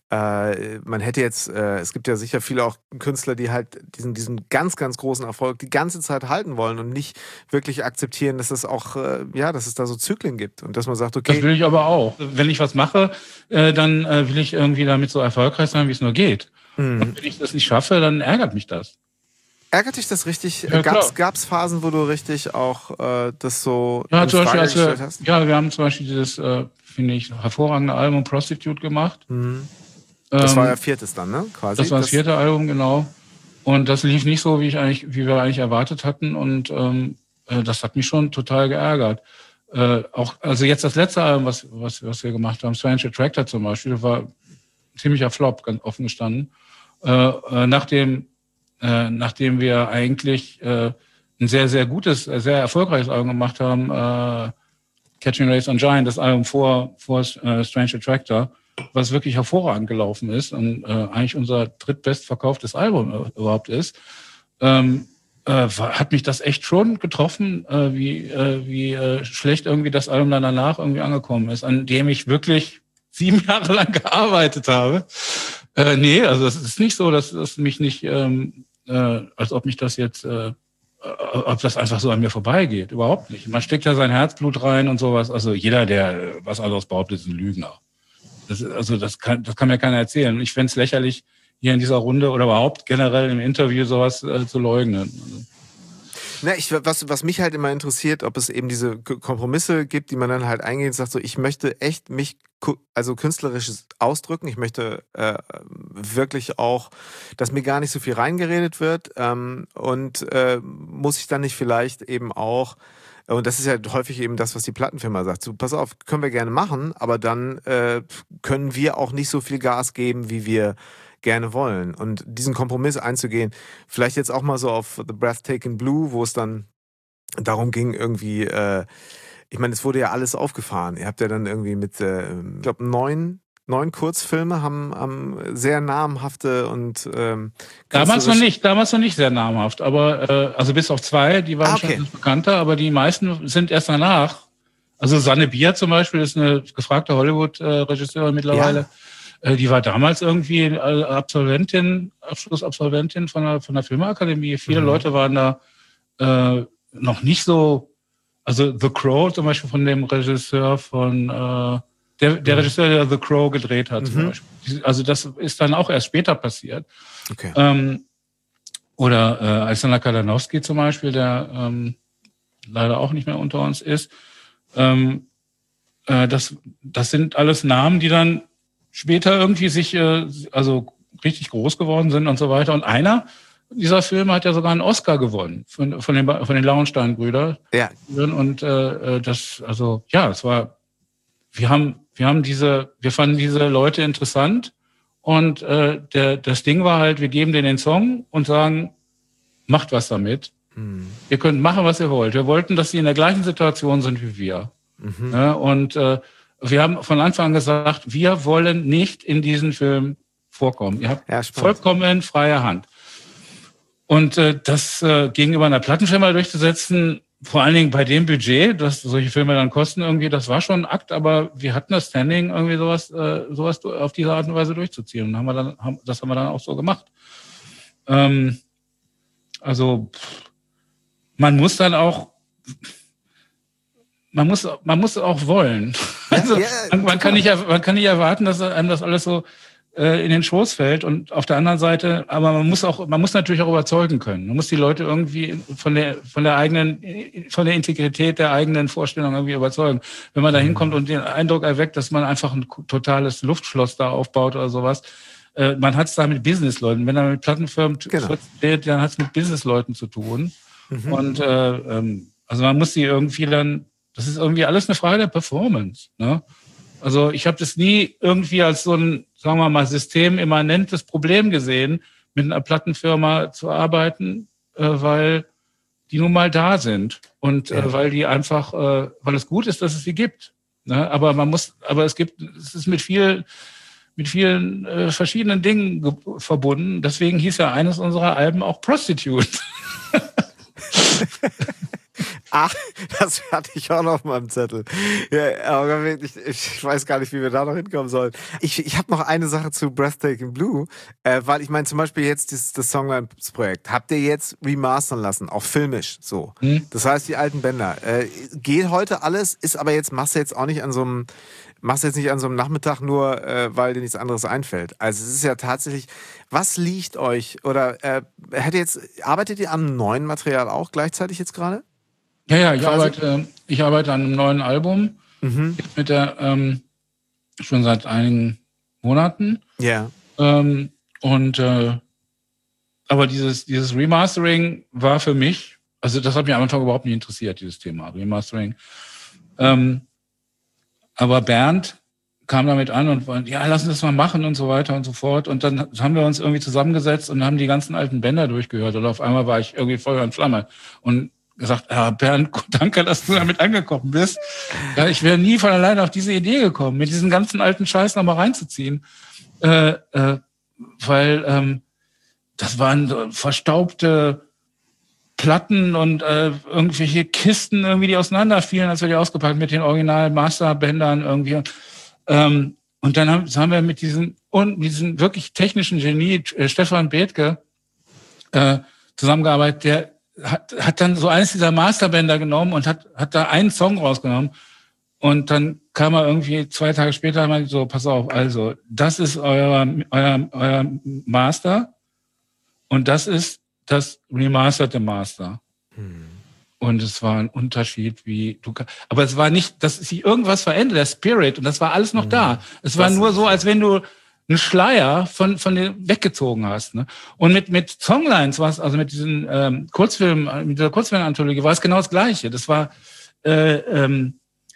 [SPEAKER 2] äh, man hätte jetzt, äh, es gibt ja sicher viele auch Künstler, die halt diesen, diesen ganz, ganz großen Erfolg die ganze Zeit halten wollen und nicht wirklich akzeptieren, dass es auch, äh, ja, dass es da so Zyklen gibt und dass man sagt, okay.
[SPEAKER 1] Das will ich aber auch. Wenn ich was mache, äh, dann äh, will ich irgendwie damit so erfolgreich sein, wie es nur geht. Mhm. Und wenn ich das nicht schaffe, dann ärgert mich das.
[SPEAKER 2] Ärgert dich das richtig?
[SPEAKER 1] Ja,
[SPEAKER 2] gab's, gab's Phasen, wo du richtig auch äh, das so
[SPEAKER 1] ja,
[SPEAKER 2] in
[SPEAKER 1] zum
[SPEAKER 2] Frage
[SPEAKER 1] Beispiel,
[SPEAKER 2] gestellt
[SPEAKER 1] wir,
[SPEAKER 2] hast?
[SPEAKER 1] Ja, wir haben zum Beispiel dieses, äh, finde ich, hervorragende Album Prostitute gemacht.
[SPEAKER 2] Mhm. Das war ja viertes dann, ne? Quasi.
[SPEAKER 1] Das war das, das vierte Album, genau. Und das lief nicht so, wie ich eigentlich, wie wir eigentlich erwartet hatten. Und ähm, äh, das hat mich schon total geärgert. Äh, auch, also jetzt das letzte Album, was, was, was wir gemacht haben, Strange Attractor zum Beispiel, war ein ziemlicher Flop, ganz offen gestanden. Äh, äh, nachdem, äh, nachdem wir eigentlich äh, ein sehr, sehr gutes, sehr erfolgreiches Album gemacht haben, äh, Catching Rays on Giant, das Album vor, vor äh, Strange Attractor, was wirklich hervorragend gelaufen ist und äh, eigentlich unser drittbestverkauftes Album äh, überhaupt ist, ähm, äh, hat mich das echt schon getroffen, äh, wie, äh, wie äh, schlecht irgendwie das Album dann danach irgendwie angekommen ist, an dem ich wirklich sieben Jahre lang gearbeitet habe. Äh, nee, also es ist nicht so, dass es mich nicht, ähm, äh, als ob mich das jetzt, äh, ob das einfach so an mir vorbeigeht. Überhaupt nicht. Man steckt ja sein Herzblut rein und sowas. Also jeder, der was anderes behauptet, ist ein Lügner. Das, also das kann, das kann mir keiner erzählen. Ich fände es lächerlich, hier in dieser Runde oder überhaupt generell im Interview sowas äh, zu leugnen.
[SPEAKER 2] Na, ich, was, was mich halt immer interessiert, ob es eben diese Kompromisse gibt, die man dann halt eingeht und sagt, so, ich möchte echt mich also künstlerisch ausdrücken. Ich möchte äh, wirklich auch, dass mir gar nicht so viel reingeredet wird. Ähm, und äh, muss ich dann nicht vielleicht eben auch, und das ist ja häufig eben das, was die Plattenfirma sagt. So, pass auf, können wir gerne machen, aber dann äh, können wir auch nicht so viel Gas geben, wie wir gerne wollen. Und diesen Kompromiss einzugehen, vielleicht jetzt auch mal so auf The Breathtaking Blue, wo es dann darum ging, irgendwie, äh, ich meine, es wurde ja alles aufgefahren. Ihr habt ja dann irgendwie mit, äh, ich glaube, neun, neun Kurzfilme haben, haben sehr namhafte und ähm,
[SPEAKER 1] damals noch nicht, damals noch nicht sehr namhaft, aber äh, also bis auf zwei, die waren ah, okay. schon bekannter, aber die meisten sind erst danach. Also Sanne Bier zum Beispiel ist eine gefragte Hollywood-Regisseurin mittlerweile. Ja. Die war damals irgendwie Absolventin, Abschlussabsolventin von der, von der Filmakademie. Viele mhm. Leute waren da äh, noch nicht so, also The Crow zum Beispiel von dem Regisseur von, äh, der, der mhm. Regisseur, der The Crow gedreht hat mhm. zum Beispiel. Also das ist dann auch erst später passiert.
[SPEAKER 2] Okay.
[SPEAKER 1] Ähm, oder äh, Alexander Kadanowski zum Beispiel, der ähm, leider auch nicht mehr unter uns ist. Ähm, äh, das, das sind alles Namen, die dann später irgendwie sich, äh, also richtig groß geworden sind und so weiter. Und einer dieser Filme hat ja sogar einen Oscar gewonnen von, von den, von den Lauenstein-Brüdern.
[SPEAKER 2] Ja.
[SPEAKER 1] Und äh, das, also ja, es war, wir haben, wir haben diese, wir fanden diese Leute interessant und äh, der, das Ding war halt, wir geben denen den Song und sagen, macht was damit. Mhm. Ihr könnt machen, was ihr wollt. Wir wollten, dass sie in der gleichen Situation sind wie wir. Mhm. Ja, und äh, wir haben von Anfang an gesagt, wir wollen nicht in diesen Film vorkommen. Ihr habt ja, vollkommen freie Hand. Und äh, das äh, gegenüber einer Plattenfirma durchzusetzen, vor allen Dingen bei dem Budget, dass solche Filme dann kosten irgendwie, das war schon ein Akt, aber wir hatten das Standing, irgendwie sowas, äh, sowas auf diese Art und Weise durchzuziehen. Und haben wir dann, haben, das haben wir dann auch so gemacht. Ähm, also pff, man muss dann auch, man muss, man muss auch wollen. Also ja, man, man kann nicht, man kann nicht erwarten, dass einem das alles so in den Schoß fällt und auf der anderen Seite, aber man muss auch, man muss natürlich auch überzeugen können. Man muss die Leute irgendwie von der, von der eigenen, von der Integrität der eigenen Vorstellung irgendwie überzeugen. Wenn man da hinkommt und den Eindruck erweckt, dass man einfach ein totales Luftschloss da aufbaut oder sowas, äh, man hat es da mit Businessleuten. Wenn er mit Plattenfirmen genau. steht, dann hat es mit Businessleuten zu tun. Mhm. Und äh, ähm, also man muss die irgendwie dann, das ist irgendwie alles eine Frage der Performance, ne? Also ich habe das nie irgendwie als so ein, sagen wir mal, systemimmanentes Problem gesehen, mit einer Plattenfirma zu arbeiten, äh, weil die nun mal da sind und ja. äh, weil die einfach, äh, weil es gut ist, dass es sie gibt. Ne? Aber man muss, aber es gibt, es ist mit viel, mit vielen äh, verschiedenen Dingen ge- verbunden. Deswegen hieß ja eines unserer Alben auch Prostitute.
[SPEAKER 2] Ach, das hatte ich auch noch auf meinem Zettel. Ja, aber ich, ich weiß gar nicht, wie wir da noch hinkommen sollen. Ich, ich habe noch eine Sache zu Breathtaking Blue, äh, weil ich meine zum Beispiel jetzt das, das Songlines-Projekt habt ihr jetzt remastern lassen, auch filmisch so. Hm. Das heißt, die alten Bänder. Äh, geht heute alles, ist aber jetzt, machst du jetzt auch nicht an so einem, machst du jetzt nicht an so einem Nachmittag nur, äh, weil dir nichts anderes einfällt. Also es ist ja tatsächlich, was liegt euch, oder äh, hätte jetzt, arbeitet ihr am neuen Material auch gleichzeitig jetzt gerade?
[SPEAKER 1] Ja, ja, ich arbeite, ich arbeite an einem neuen Album mhm. mit der ähm, schon seit einigen Monaten.
[SPEAKER 2] Ja.
[SPEAKER 1] Ähm, und äh, aber dieses dieses Remastering war für mich, also das hat mich am Anfang überhaupt nicht interessiert, dieses Thema Remastering. Ähm, aber Bernd kam damit an und wollte, ja, lass uns das mal machen und so weiter und so fort. Und dann haben wir uns irgendwie zusammengesetzt und haben die ganzen alten Bänder durchgehört. Und auf einmal war ich irgendwie Feuer und Flamme und gesagt, ja, Bernd, danke, dass du damit angekommen bist. Ja, ich wäre nie von alleine auf diese Idee gekommen, mit diesen ganzen alten Scheiß noch mal reinzuziehen. Äh, äh, weil ähm, das waren so verstaubte Platten und äh, irgendwelche Kisten, irgendwie, die auseinanderfielen, als wir die ausgepackt mit den originalen Masterbändern irgendwie. Ähm, und dann haben, haben wir mit diesem, und diesen wirklich technischen Genie, äh, Stefan Bethke, äh, zusammengearbeitet, der Hat, hat dann so eines dieser Masterbänder genommen und hat, hat da einen Song rausgenommen. Und dann kam er irgendwie zwei Tage später mal so, pass auf, also, das ist euer, euer, euer Master und das ist das remasterte Master. Hm. Und es war ein Unterschied, wie du, aber es war nicht, dass sich irgendwas verändert, der Spirit, und das war alles noch hm. da. Es war das nur so, als wenn du einen Schleier von von den weggezogen hast, ne? Und mit mit Songlines war es, also mit diesen ähm, Kurzfilmen, mit dieser Kurzfilmanthologie war es genau das Gleiche. Das war äh, ähm,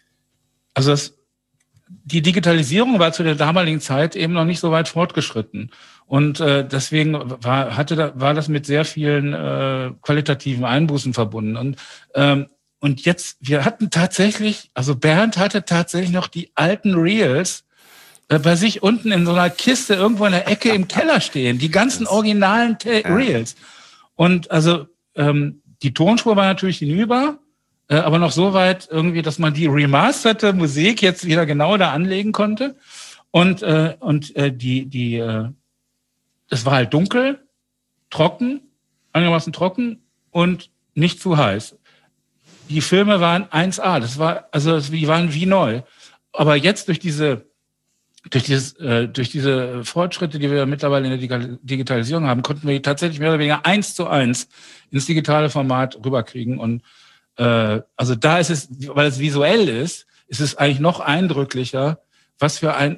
[SPEAKER 1] also das, die Digitalisierung war zu der damaligen Zeit eben noch nicht so weit fortgeschritten und äh, deswegen war hatte da, war das mit sehr vielen äh, qualitativen Einbußen verbunden und ähm, und jetzt wir hatten tatsächlich, also Bernd hatte tatsächlich noch die alten Reels bei sich unten in so einer Kiste irgendwo in der Ecke im Keller stehen, die ganzen originalen Te- Reels. Und also ähm, die Tonspur war natürlich hinüber, äh, aber noch so weit irgendwie, dass man die remasterte Musik jetzt wieder genau da anlegen konnte. Und äh, und äh, die die äh, es war halt dunkel, trocken, einigermaßen trocken und nicht zu heiß. Die Filme waren eins A, das war also die waren wie neu. Aber jetzt durch diese durch, dieses, äh, durch diese Fortschritte, die wir mittlerweile in der Digitalisierung haben, konnten wir tatsächlich mehr oder weniger eins zu eins ins digitale Format rüberkriegen. Und äh, also da ist es, weil es visuell ist, ist es eigentlich noch eindrücklicher, was für ein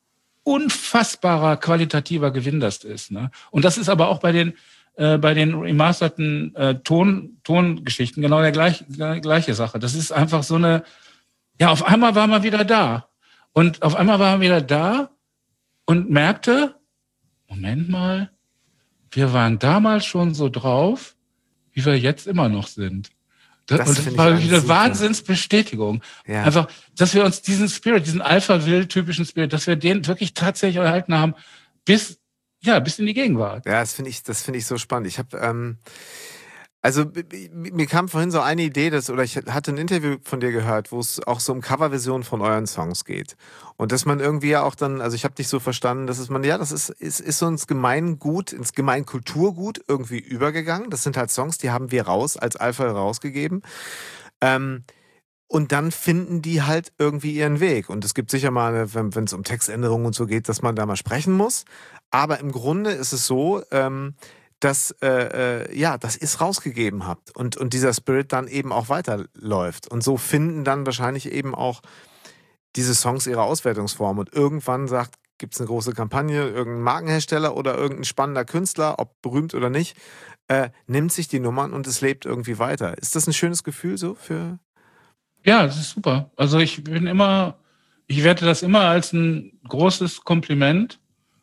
[SPEAKER 1] unfassbarer qualitativer Gewinn das ist. Ne? Und das ist aber auch bei den äh, bei den remasterten äh, Ton, Tongeschichten genau der gleich, der gleiche Sache. Das ist einfach so eine, ja, auf einmal war man wieder da. Und auf einmal war man wieder da und merkte, Moment mal, wir waren damals schon so drauf, wie wir jetzt immer noch sind. Das, und das war wieder eine Wahnsinnsbestätigung. Ja. Einfach, dass wir uns diesen Spirit, diesen Alpha-Will-typischen Spirit, dass wir den wirklich tatsächlich erhalten haben, bis, ja, bis in die Gegenwart.
[SPEAKER 2] Ja, das finde ich, das finde ich so spannend. Ich habe, ähm, also mir kam vorhin so eine Idee, dass, oder ich hatte ein Interview von dir gehört, wo es auch so um Coverversionen von euren Songs geht. Und dass man irgendwie ja auch dann, also ich habe dich so verstanden, dass es man, ja, das ist, ist, ist so ins Gemeingut, ins Gemeinkulturgut irgendwie übergegangen. Das sind halt Songs, die haben wir raus, als Alpha rausgegeben. Ähm, und dann finden die halt irgendwie ihren Weg. Und es gibt sicher mal, wenn es um Textänderungen und so geht, dass man da mal sprechen muss. Aber im Grunde ist es so, ähm, dass äh, äh, ja, dass ihr es rausgegeben habt und, und dieser Spirit dann eben auch weiterläuft. Und so finden dann wahrscheinlich eben auch diese Songs ihre Auswertungsform. Und irgendwann sagt, gibt es eine große Kampagne, irgendein Markenhersteller oder irgendein spannender Künstler, ob berühmt oder nicht, äh, nimmt sich die Nummern und es lebt irgendwie weiter. Ist das ein schönes Gefühl so für?
[SPEAKER 1] Ja, das ist super. Also ich bin immer, ich werte das immer als ein großes Kompliment,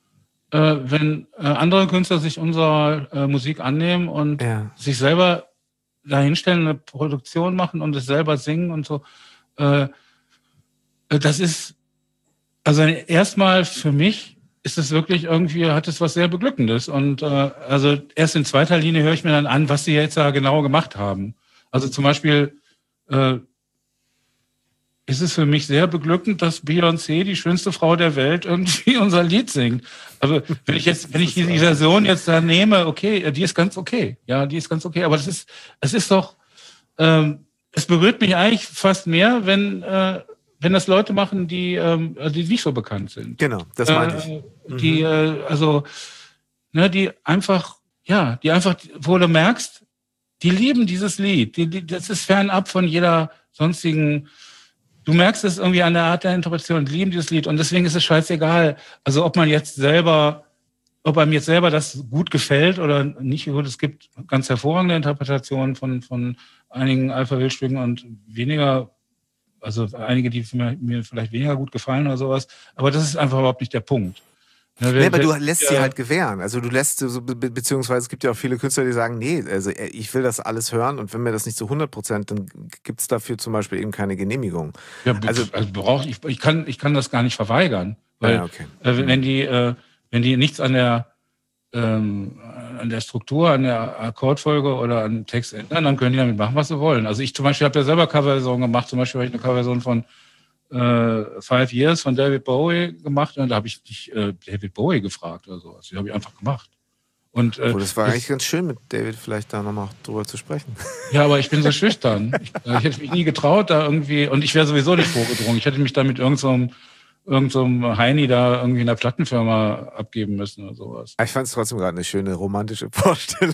[SPEAKER 1] Äh, wenn äh, andere Künstler sich unserer äh, Musik annehmen und ja. sich selber dahinstellen, eine Produktion machen und es selber singen und so, äh, das ist, also erstmal für mich ist es wirklich irgendwie, hat es was sehr Beglückendes. Und äh, also erst in zweiter Linie höre ich mir dann an, was sie jetzt da genau gemacht haben. Also zum Beispiel äh, ist es für mich sehr beglückend, dass Beyoncé, die schönste Frau der Welt, irgendwie unser Lied singt. Also wenn ich jetzt, wenn ich die Version jetzt da nehme, okay, die ist ganz okay. Ja, die ist ganz okay. Aber das ist, es ist doch, ähm, es berührt mich eigentlich fast mehr, wenn, äh, wenn das Leute machen, die, ähm, die nicht so bekannt sind.
[SPEAKER 2] Genau, das meine ich.
[SPEAKER 1] Äh, die, äh, also, ne, die einfach, ja, die einfach, wo du merkst, die lieben dieses Lied. Die, die, das ist fernab von jeder sonstigen. Du merkst es irgendwie an der Art der Interpretation, die lieben dieses Lied und deswegen ist es scheißegal. Also ob man jetzt selber, ob einem jetzt selber das gut gefällt oder nicht gut. Es gibt ganz hervorragende Interpretationen von, von einigen Alpha-Will-Stücken und weniger, also einige, die mir vielleicht weniger gut gefallen oder sowas. Aber das ist einfach überhaupt nicht der Punkt.
[SPEAKER 2] Ja, nee, aber du lässt ja, sie halt gewähren. Also du lässt, so, be- beziehungsweise es gibt ja auch viele Künstler, die sagen, nee, also ich will das alles hören und wenn mir das nicht zu hundert Prozent, dann gibt es dafür zum Beispiel eben keine Genehmigung.
[SPEAKER 1] Ja, also, also brauch, ich, ich, kann, ich kann das gar nicht verweigern. Weil
[SPEAKER 2] ja, okay.
[SPEAKER 1] äh, wenn die, äh, wenn die nichts an der ähm, an der Struktur, an der Akkordfolge oder an dem Text ändern, dann können die damit machen, was sie wollen. Also ich zum Beispiel habe ja selber Coverversion gemacht, zum Beispiel habe ich eine Coverversion von äh, Five Years von David Bowie gemacht und da habe ich nicht äh, David Bowie gefragt oder sowas. Die habe ich einfach gemacht. Und, äh,
[SPEAKER 2] oh, das war das, eigentlich ganz schön, mit David vielleicht da nochmal drüber zu sprechen.
[SPEAKER 1] Ja, aber ich bin so schüchtern. Ich, ich hätte mich nie getraut, da irgendwie, und ich wäre sowieso nicht vorgedrungen. Ich hätte mich da mit irgendeinem so irgend so Heini da irgendwie in der Plattenfirma abgeben müssen oder sowas.
[SPEAKER 2] Ich fand es trotzdem gerade eine schöne romantische Vorstellung.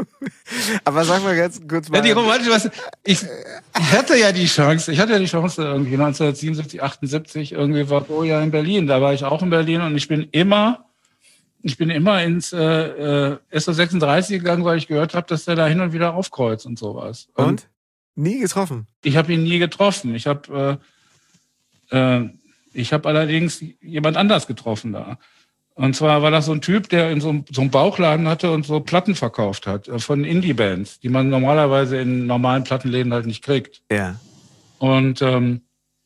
[SPEAKER 2] Aber sag mal ganz kurz mal.
[SPEAKER 1] Ja, die romantische, was, ich, ich hatte ja die Chance, ich hatte ja die Chance irgendwie neunzehnhundertsiebenundsiebzig, achtundsiebzig, irgendwie war Bowie ja in Berlin, da war ich auch in Berlin und ich bin immer, ich bin immer ins äh, äh, S O sechsunddreißig gegangen, weil ich gehört habe, dass der da hin und wieder aufkreuzt und sowas.
[SPEAKER 2] Und? und? Nie getroffen?
[SPEAKER 1] Ich habe ihn nie getroffen. Ich habe äh, äh, Ich habe allerdings jemand anders getroffen da. Und zwar war das so ein Typ, der in so einem, so einem Bauchladen hatte und so Platten verkauft hat von Indie-Bands, die man normalerweise in normalen Plattenläden halt nicht kriegt.
[SPEAKER 2] Ja.
[SPEAKER 1] Und ähm,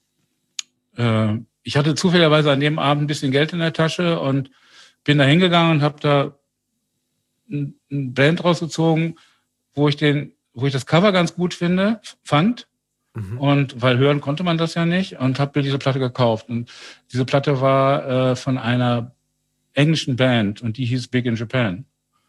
[SPEAKER 1] äh, ich hatte zufälligerweise an dem Abend ein bisschen Geld in der Tasche und bin da hingegangen und habe da eine Band rausgezogen, wo ich den, wo ich das Cover ganz gut finde, fand. Und weil hören konnte man das ja nicht und habe mir diese Platte gekauft. Und diese Platte war äh, von einer englischen Band und die hieß Big in Japan.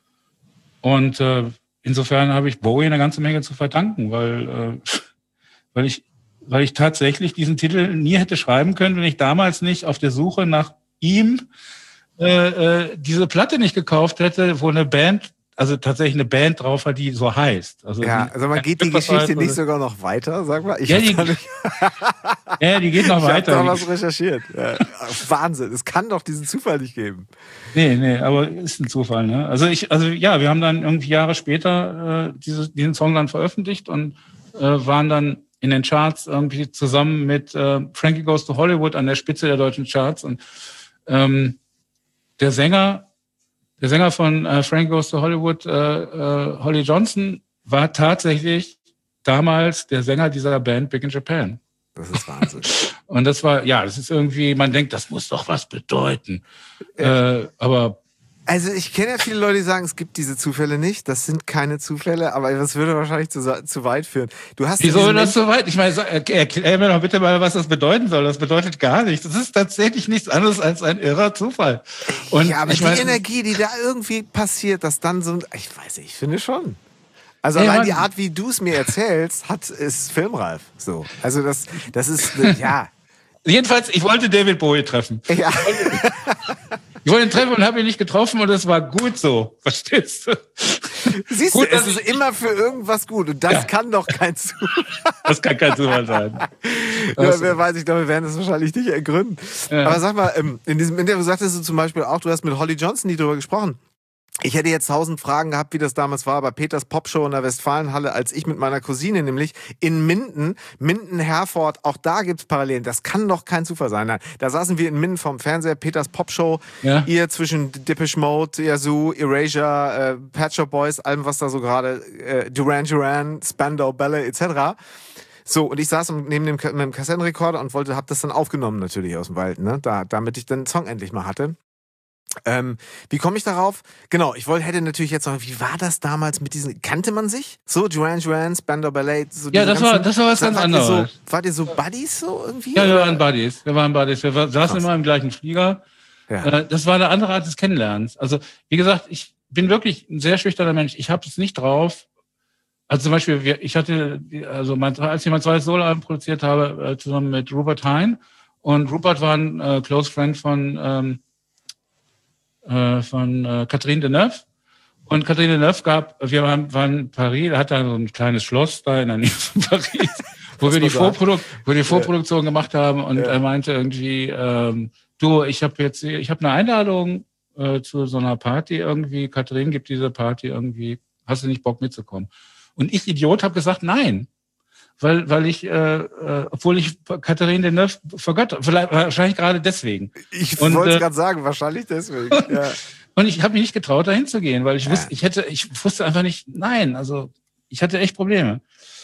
[SPEAKER 1] Und äh, insofern habe ich Bowie eine ganze Menge zu verdanken, weil, äh, weil, ich, weil ich tatsächlich diesen Titel nie hätte schreiben können, wenn ich damals nicht auf der Suche nach ihm äh, äh, diese Platte nicht gekauft hätte, wo eine Band, also tatsächlich eine Band drauf war, die so heißt. Also
[SPEAKER 2] ja,
[SPEAKER 1] die,
[SPEAKER 2] also man geht die Geschichte nicht sogar noch weiter, sag mal. Ich
[SPEAKER 1] ja, die,
[SPEAKER 2] nicht
[SPEAKER 1] ja, die geht noch
[SPEAKER 2] ich
[SPEAKER 1] weiter.
[SPEAKER 2] Ich habe da was recherchiert. Ja, Wahnsinn, es kann doch diesen Zufall nicht geben.
[SPEAKER 1] Nee, nee, aber ist ein Zufall, ne? Also ich, also ja, wir haben dann irgendwie Jahre später äh, diese, diesen Song dann veröffentlicht und äh, waren dann in den Charts irgendwie zusammen mit äh, Frankie Goes to Hollywood an der Spitze der deutschen Charts. Und ähm, der Sänger Der Sänger von äh, Frank Goes to Hollywood, äh, äh, Holly Johnson, war tatsächlich damals der Sänger dieser Band Big in Japan.
[SPEAKER 2] Das ist Wahnsinn.
[SPEAKER 1] Und das war, ja, das ist irgendwie, man denkt, das muss doch was bedeuten. Ja. Äh, aber
[SPEAKER 2] Also ich kenne ja viele Leute, die sagen, es gibt diese Zufälle nicht. Das sind keine Zufälle, aber das würde wahrscheinlich zu, zu weit führen. Du hast
[SPEAKER 1] Wieso würde das so weit? Ich meine, erklär mir doch bitte mal, was das bedeuten soll. Das bedeutet gar nichts. Das ist tatsächlich nichts anderes als ein irrer Zufall. Und
[SPEAKER 2] ja, aber
[SPEAKER 1] ich
[SPEAKER 2] die
[SPEAKER 1] mein,
[SPEAKER 2] Energie, die da irgendwie passiert, dass dann so ein, ich weiß nicht, ich finde schon. Also
[SPEAKER 1] Ey,
[SPEAKER 2] allein
[SPEAKER 1] Mann.
[SPEAKER 2] die Art, wie du es mir erzählst, hat, ist filmreif. So. Also das, das ist, ja.
[SPEAKER 1] Jedenfalls, ich wollte David Bowie treffen.
[SPEAKER 2] Ja.
[SPEAKER 1] Ich wollte ihn treffen und habe ihn nicht getroffen und es war gut so. Verstehst du?
[SPEAKER 2] Siehst
[SPEAKER 1] gut,
[SPEAKER 2] du, es ist immer für irgendwas gut und das ja. kann doch kein Zufall sein.
[SPEAKER 1] Das kann kein Zufall sein.
[SPEAKER 2] Ja, wer weiß, ich glaube, wir werden das wahrscheinlich nicht ergründen.
[SPEAKER 1] Ja.
[SPEAKER 2] Aber sag mal, in diesem Interview sagtest du zum Beispiel auch, du hast mit Holly Johnson nie drüber gesprochen. Ich hätte jetzt tausend Fragen gehabt, wie das damals war bei Peters Popshow in der Westfalenhalle, als ich mit meiner Cousine nämlich in Minden, Minden-Herford, auch da gibt's Parallelen. Das kann doch kein Zufall sein. Nein, da saßen wir in Minden vom Fernseher, Peters Popshow, ja. ihr zwischen Depeche Mode, Yazoo, Erasure, äh, Pet Shop Boys, allem, was da so gerade, äh, Duran Duran, Spandau Ballet et cetera. So, und ich saß neben dem, mit dem Kassettenrekorder und wollte, hab das dann aufgenommen natürlich aus dem Wald, ne, da, damit ich den Song endlich mal hatte. Ähm, wie komme ich darauf? Genau, ich wollte, hätte natürlich jetzt noch, wie war das damals mit diesen, kannte man sich? So, Duran Duran, Spandau Ballet, so
[SPEAKER 1] ja, das ganzen, war, das war was ganz anderes.
[SPEAKER 2] So, wart ihr so Buddies so irgendwie?
[SPEAKER 1] Ja, wir waren Buddies, wir waren Buddies, wir war, saßen immer im gleichen Flieger. Ja. Äh, das war eine andere Art des Kennenlernens. Also, wie gesagt, ich bin wirklich ein sehr schüchterner Mensch. Ich habe es nicht drauf. Also zum Beispiel, ich hatte, also mein, als ich mein zweites Soloalbum produziert habe, zusammen mit Rupert Hine, und Rupert war ein äh, Close Friend von ähm, von äh, Catherine Deneuve. Und Catherine Deneuve gab, wir waren, waren in Paris, er hat da so ein kleines Schloss da in der Nähe von Paris, wo wir die, Vorprodu- wo wir die Vorproduktion gemacht haben. Und ja. er meinte irgendwie, ähm, du, ich habe jetzt, ich habe eine Einladung äh, zu so einer Party irgendwie. Catherine gibt diese Party irgendwie. Hast du nicht Bock mitzukommen? Und ich, Idiot, habe gesagt, nein. Weil, weil ich, äh, äh, obwohl ich Catherine Deneuve vergötter, vielleicht wahrscheinlich gerade deswegen.
[SPEAKER 2] Ich wollte es äh, gerade sagen, wahrscheinlich deswegen. Ja.
[SPEAKER 1] Und ich habe mich nicht getraut, dahin zu gehen, weil ich ja. wusste, ich hätte, ich wusste einfach nicht, nein, also ich hatte echt Probleme.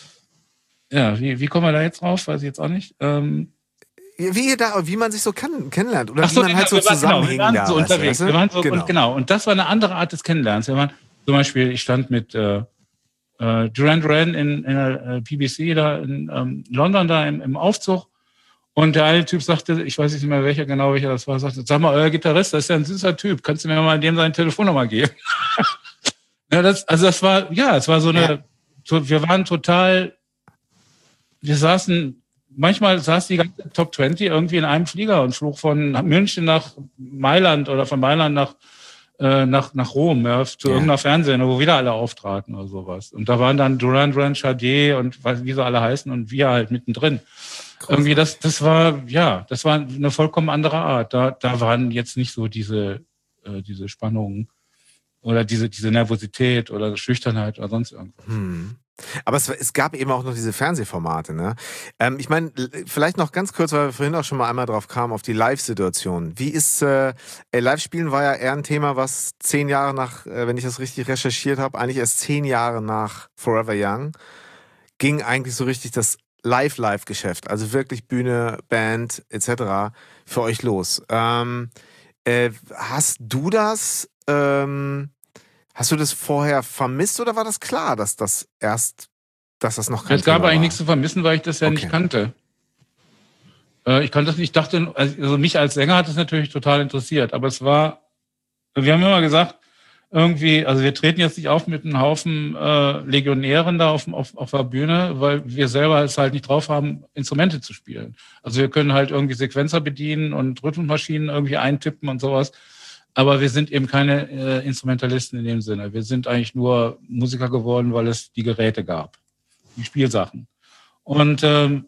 [SPEAKER 1] Ja, wie, wie kommen wir da jetzt drauf? Weiß ich jetzt auch nicht. Ähm,
[SPEAKER 2] wie ihr da, wie man sich so kann, kennenlernt oder
[SPEAKER 1] so,
[SPEAKER 2] wie man halt so zusammenhängt.
[SPEAKER 1] Genau, wir waren
[SPEAKER 2] da,
[SPEAKER 1] so unterwegs.
[SPEAKER 2] Weißt du?
[SPEAKER 1] Wir waren so,
[SPEAKER 2] genau.
[SPEAKER 1] Und genau. Und das war eine andere Art des Kennenlernens. Wir waren zum Beispiel, ich stand mit äh, Uh, Duran Duran in, in der uh, P B C da in um, London da im, im Aufzug und der eine Typ sagte, ich weiß nicht mehr welcher genau welcher das war, sagte, sag mal, euer Gitarrist, das ist ja ein süßer Typ, kannst du mir mal dem seine Telefonnummer geben? ja, das, also das war, ja, es war so eine, ja. so, wir waren total, wir saßen, manchmal saß die ganze Top zwanzig irgendwie in einem Flieger und flog von München nach Mailand oder von Mailand nach nach nach Rom, ja, zu ja. irgendeiner Fernsehsendung, wo wieder alle auftraten oder sowas. Und da waren dann Duran Duran, Sade und wie sie alle heißen und wir halt mittendrin. Groß, irgendwie das das war ja, das war eine vollkommen andere Art. Da da waren jetzt nicht so diese äh, diese Spannungen oder diese diese Nervosität oder Schüchternheit oder sonst irgendwas.
[SPEAKER 2] Hm. Aber es, es gab eben auch noch diese Fernsehformate, ne? Ähm, ich meine, vielleicht noch ganz kurz, weil wir vorhin auch schon mal einmal drauf kamen, auf die Live-Situation. Wie ist, äh, Live-Spielen war ja eher ein Thema, was zehn Jahre nach, äh, wenn ich das richtig recherchiert habe, eigentlich erst zehn Jahre nach Forever Young, ging eigentlich so richtig das Live-Live-Geschäft, also wirklich Bühne, Band et cetera für euch los. Ähm, äh, hast du das... Ähm, Hast du das vorher vermisst oder war das klar, dass das erst, dass das noch kein
[SPEAKER 1] Es gab
[SPEAKER 2] Thema
[SPEAKER 1] eigentlich
[SPEAKER 2] war?
[SPEAKER 1] nichts zu vermissen, weil ich das ja okay. nicht kannte. Äh, ich kannte das nicht, ich dachte, also mich als Sänger hat das natürlich total interessiert, aber es war, wir haben immer gesagt, irgendwie, also wir treten jetzt nicht auf mit einem Haufen äh, Legionären da auf, auf, auf der Bühne, weil wir selber es halt nicht drauf haben, Instrumente zu spielen. Also wir können halt irgendwie Sequenzer bedienen und Rhythmusmaschinen irgendwie eintippen und sowas. Aber wir sind eben keine äh, Instrumentalisten in dem Sinne. Wir sind eigentlich nur Musiker geworden, weil es die Geräte gab, die Spielsachen. Und ähm,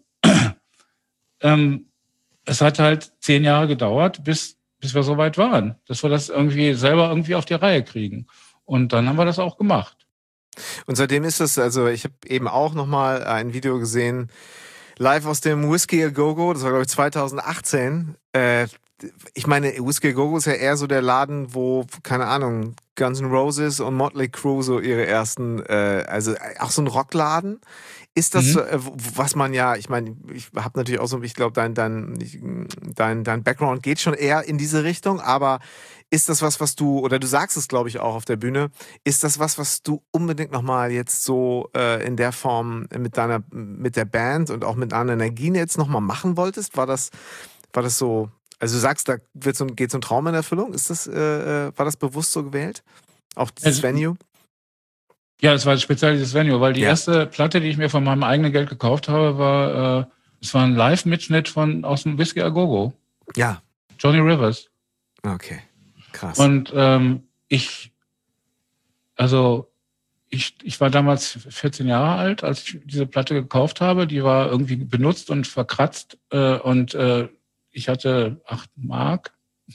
[SPEAKER 1] ähm, es hat halt zehn Jahre gedauert, bis bis wir so weit waren, dass wir das irgendwie selber irgendwie auf die Reihe kriegen. Und dann haben wir das auch gemacht.
[SPEAKER 2] Und seitdem ist es, also ich habe eben auch nochmal ein Video gesehen, live aus dem Whiskey A Go Go, das war glaube ich zwanzig achtzehn. Äh, ich meine, Whiskey A Go Go ist ja eher so der Laden, wo, keine Ahnung, Guns N' Roses und Motley Crue so ihre ersten, äh, also auch so ein Rockladen. Ist das, mhm. äh, was man ja, ich meine, ich habe natürlich auch so, ich glaube, dein, dein, dein, dein Background geht schon eher in diese Richtung, aber ist das was, was du, oder du sagst es, glaube ich, auch auf der Bühne, ist das was, was du unbedingt nochmal jetzt so äh, in der Form mit deiner, mit der Band und auch mit anderen Energien jetzt nochmal machen wolltest? War das, war das so, also du sagst, da wird so, geht so ein Traum in Erfüllung? Ist das, äh, war das bewusst so gewählt? Auch dieses also, Venue?
[SPEAKER 1] Ja, es war speziell dieses Venue, weil die ja. erste Platte, die ich mir von meinem eigenen Geld gekauft habe, war, äh, es war ein Live-Mitschnitt von aus dem Whiskey A Go Go.
[SPEAKER 2] Ja.
[SPEAKER 1] Johnny Rivers.
[SPEAKER 2] Okay, krass.
[SPEAKER 1] Und ähm, ich, also ich, ich war damals vierzehn Jahre alt, als ich diese Platte gekauft habe. Die war irgendwie benutzt und verkratzt äh, und äh, ich hatte acht Mark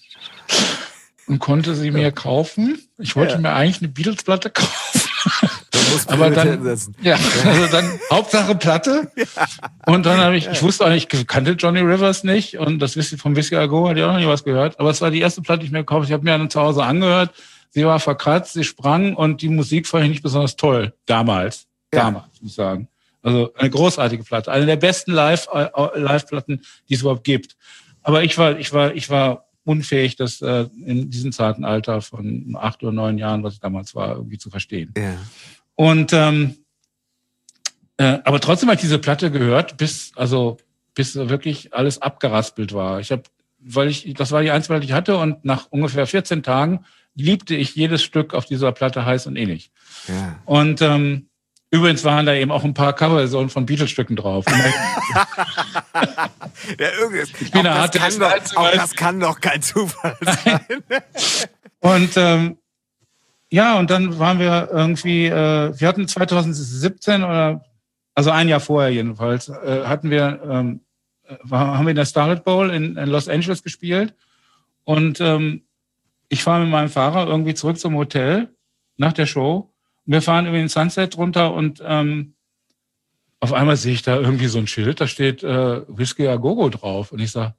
[SPEAKER 1] und konnte sie mir kaufen. Ich wollte ja. mir eigentlich eine Beatles-Platte kaufen. Aber dann, ja, also dann Hauptsache Platte. Ja. Und dann habe ich, ich wusste auch nicht, ich kannte Johnny Rivers nicht und das Whiskey vom Whiskey A Go hatte ich auch noch nie was gehört. Aber es war die erste Platte, die ich mir gekauft habe. Ich habe mir dann zu Hause angehört. Sie war verkratzt, sie sprang und die Musik fand ich nicht besonders toll. Damals. Ja. Damals, muss ich sagen. Also eine großartige Platte. Eine der besten Live, äh, Live-Platten, die es überhaupt gibt. Aber ich war, ich war, ich war unfähig, das äh, in diesem zarten Alter von acht oder neun Jahren, was ich damals war, irgendwie zu verstehen.
[SPEAKER 2] Ja.
[SPEAKER 1] Und ähm, äh, aber trotzdem habe ich diese Platte gehört, bis also bis wirklich alles abgeraspelt war. Ich habe, weil ich, das war die einzige, die ich hatte, und nach ungefähr vierzehn Tagen liebte ich jedes Stück auf dieser Platte heiß und ähnlich.
[SPEAKER 2] Ja.
[SPEAKER 1] Und ähm, übrigens waren da eben auch ein paar Coverversionen von Beatles-Stücken drauf.
[SPEAKER 2] Ja,
[SPEAKER 1] ich bin
[SPEAKER 2] auch,
[SPEAKER 1] das
[SPEAKER 2] kann doch, auch das kann doch kein Zufall sein.
[SPEAKER 1] Und ähm, ja, und dann waren wir irgendwie, äh, wir hatten zwanzig siebzehn oder, also ein Jahr vorher jedenfalls, äh, hatten wir, ähm, war, haben wir in der Starlet Bowl in, in Los Angeles gespielt. Und ähm, ich fahre mit meinem Fahrer irgendwie zurück zum Hotel nach der Show. Wir fahren über den Sunset runter und ähm, auf einmal sehe ich da irgendwie so ein Schild, da steht äh, Whiskey A Go Go drauf. Und ich sage,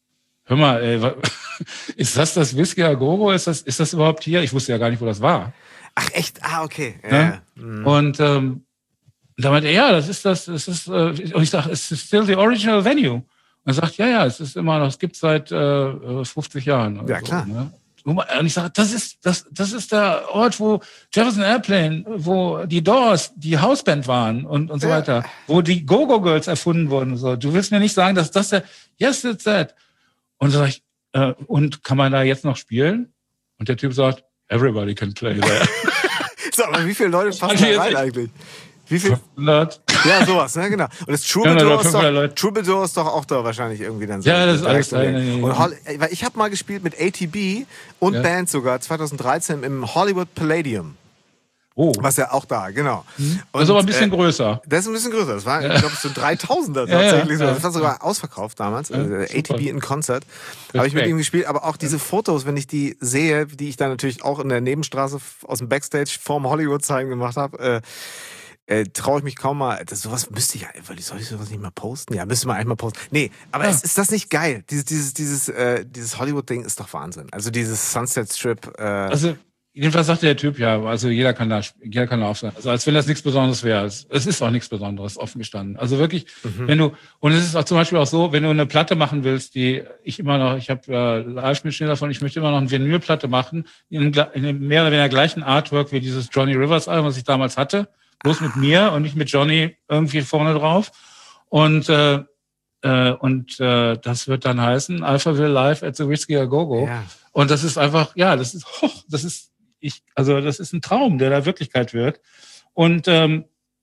[SPEAKER 1] hör mal, ey, was, ist das das Whiskey A Go Go? Ist das, ist das überhaupt hier? Ich wusste ja gar nicht, wo das war.
[SPEAKER 2] Ach echt? Ah, okay. Ja,
[SPEAKER 1] ja?
[SPEAKER 2] Ja. Mhm.
[SPEAKER 1] Und ähm, da meinte er, ja, das ist das, das ist, äh, und ich sage, es ist still the original venue. Und er sagt, ja, ja, es ist immer noch, es gibt seit äh, fünfzig Jahren. Oder
[SPEAKER 2] ja, klar.
[SPEAKER 1] So, ne? Und ich sage, das ist, das, das ist der Ort, wo Jefferson Airplane, wo die Doors, die Hausband waren und, und so
[SPEAKER 2] ja.
[SPEAKER 1] weiter, wo die Go-Go Girls erfunden wurden und so. Du willst mir nicht sagen, dass das der, yes, it's that. Und so sag ich, äh, und kann man da jetzt noch spielen? Und der Typ sagt, everybody can play there.
[SPEAKER 2] Sag mal, wie viele Leute passen da rein eigentlich? Wie viel?
[SPEAKER 1] fünfhundert
[SPEAKER 2] Ja, sowas, ne, genau. Und das Troubadour ist, doch, Troubadour ist doch auch da wahrscheinlich irgendwie dann so.
[SPEAKER 1] Ja, das ist alles da.
[SPEAKER 2] Und Hol- weil ich habe mal gespielt mit A T B und ja. Band sogar zwanzig dreizehn im Hollywood Palladium.
[SPEAKER 1] Oh.
[SPEAKER 2] Was ja auch da, genau.
[SPEAKER 1] Mhm. Und, das ist aber ein bisschen äh, größer.
[SPEAKER 2] Das ist ein bisschen größer. Das war, ja. ich glaube, so dreitausender tatsächlich.
[SPEAKER 1] Ja, ja, ja.
[SPEAKER 2] Das war sogar ausverkauft damals. Also
[SPEAKER 1] ja,
[SPEAKER 2] A T B in Konzert. Habe ich mit ihm gespielt. Aber auch diese Fotos, wenn ich die sehe, die ich dann natürlich auch in der Nebenstraße aus dem Backstage vorm Hollywood-Zeigen gemacht habe, äh, Äh, traue ich mich kaum mal. Das, sowas müsste ich, weil soll ich sowas nicht mal posten? Ja, müsste man eigentlich mal posten. Nee, aber ja. ist, ist das nicht geil? Dieses, dieses, dieses, äh, dieses Hollywood-Ding ist doch Wahnsinn. Also dieses Sunset Strip. Äh
[SPEAKER 1] also jedenfalls sagte der Typ ja, also jeder kann da, jeder kann da auf sein. Also als wenn das nichts Besonderes wäre. Es, es ist auch nichts Besonderes, offen gestanden. Also wirklich, mhm. wenn du, und es ist auch zum Beispiel auch so, wenn du eine Platte machen willst, die ich immer noch, ich habe äh, Live-Mitschnitt davon, ich möchte immer noch eine Vinylplatte machen, in, in dem mehr oder weniger gleichen Artwork wie dieses Johnny Rivers Album, was ich damals hatte. Bloß mit mir und nicht mit Johnny irgendwie vorne drauf. Und äh, äh, und äh, das wird dann heißen Alphaville Live at the Whiskey A Go Go.
[SPEAKER 2] Ja.
[SPEAKER 1] Und das ist einfach, ja, das ist, oh, das ist, ich, also das ist ein Traum, der da Wirklichkeit wird. Und, ähm,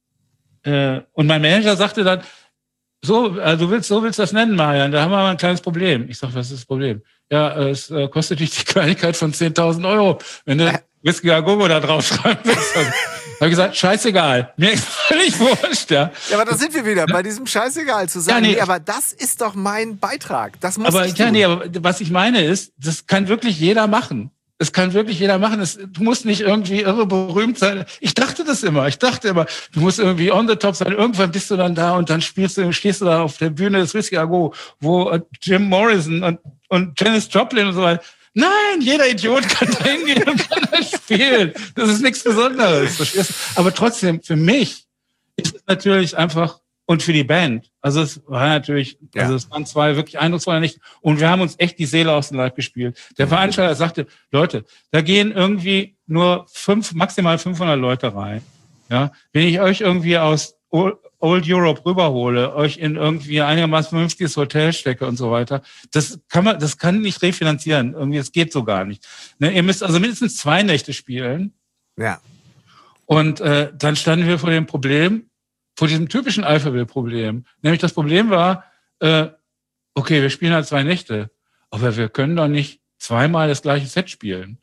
[SPEAKER 1] äh, und mein Manager sagte dann, so, also du willst, so willst du das nennen, Marian, da haben wir mal ein kleines Problem. Ich sag, was ist das Problem? Ja, es äh, kostet dich die Kleinigkeit von zehntausend Euro, wenn du Whisky a Go-Go da draufschreiben willst. Also, habe ich gesagt, scheißegal, mir ist völlig wurscht, ja.
[SPEAKER 2] Ja, aber da sind wir wieder, bei diesem scheißegal zu sagen,
[SPEAKER 1] ja, nee,
[SPEAKER 2] nee, aber das ist doch mein Beitrag, das muss
[SPEAKER 1] aber,
[SPEAKER 2] ich
[SPEAKER 1] ja,
[SPEAKER 2] tun.
[SPEAKER 1] nee, aber was ich meine ist, das kann wirklich jeder machen. Das kann wirklich jeder machen. Das, du musst nicht irgendwie irre berühmt sein. Ich dachte das immer. Ich dachte immer, du musst irgendwie on the top sein. Irgendwann bist du dann da und dann spielst du, stehst du da auf der Bühne des Whisky a Go, wo äh, Jim Morrison und, und Janis Joplin und so weiter. Nein, jeder Idiot kann da hingehen und kann das spielen. Das ist nichts Besonderes. Verstehst du? Aber trotzdem, für mich ist es natürlich einfach, und für die Band. Also es war natürlich, ja. also es waren zwei wirklich eindrucksvolle Nächte. Und wir haben uns echt die Seele aus dem Leib gespielt. Der Veranstalter sagte, Leute, da gehen irgendwie nur fünf, maximal fünfhundert Leute rein. Ja, wenn ich euch irgendwie aus Old Europe rüberhole, euch in irgendwie einigermaßen vernünftiges Hotel stecke und so weiter, das kann man, das kann nicht refinanzieren. Irgendwie, das geht so gar nicht. Ne, ihr müsst also mindestens zwei Nächte spielen.
[SPEAKER 2] Ja.
[SPEAKER 1] Und äh, dann standen wir vor dem Problem, vor diesem typischen Alphaville-Problem. Nämlich das Problem war, äh, okay, wir spielen halt zwei Nächte, aber wir können doch nicht zweimal das gleiche Set spielen.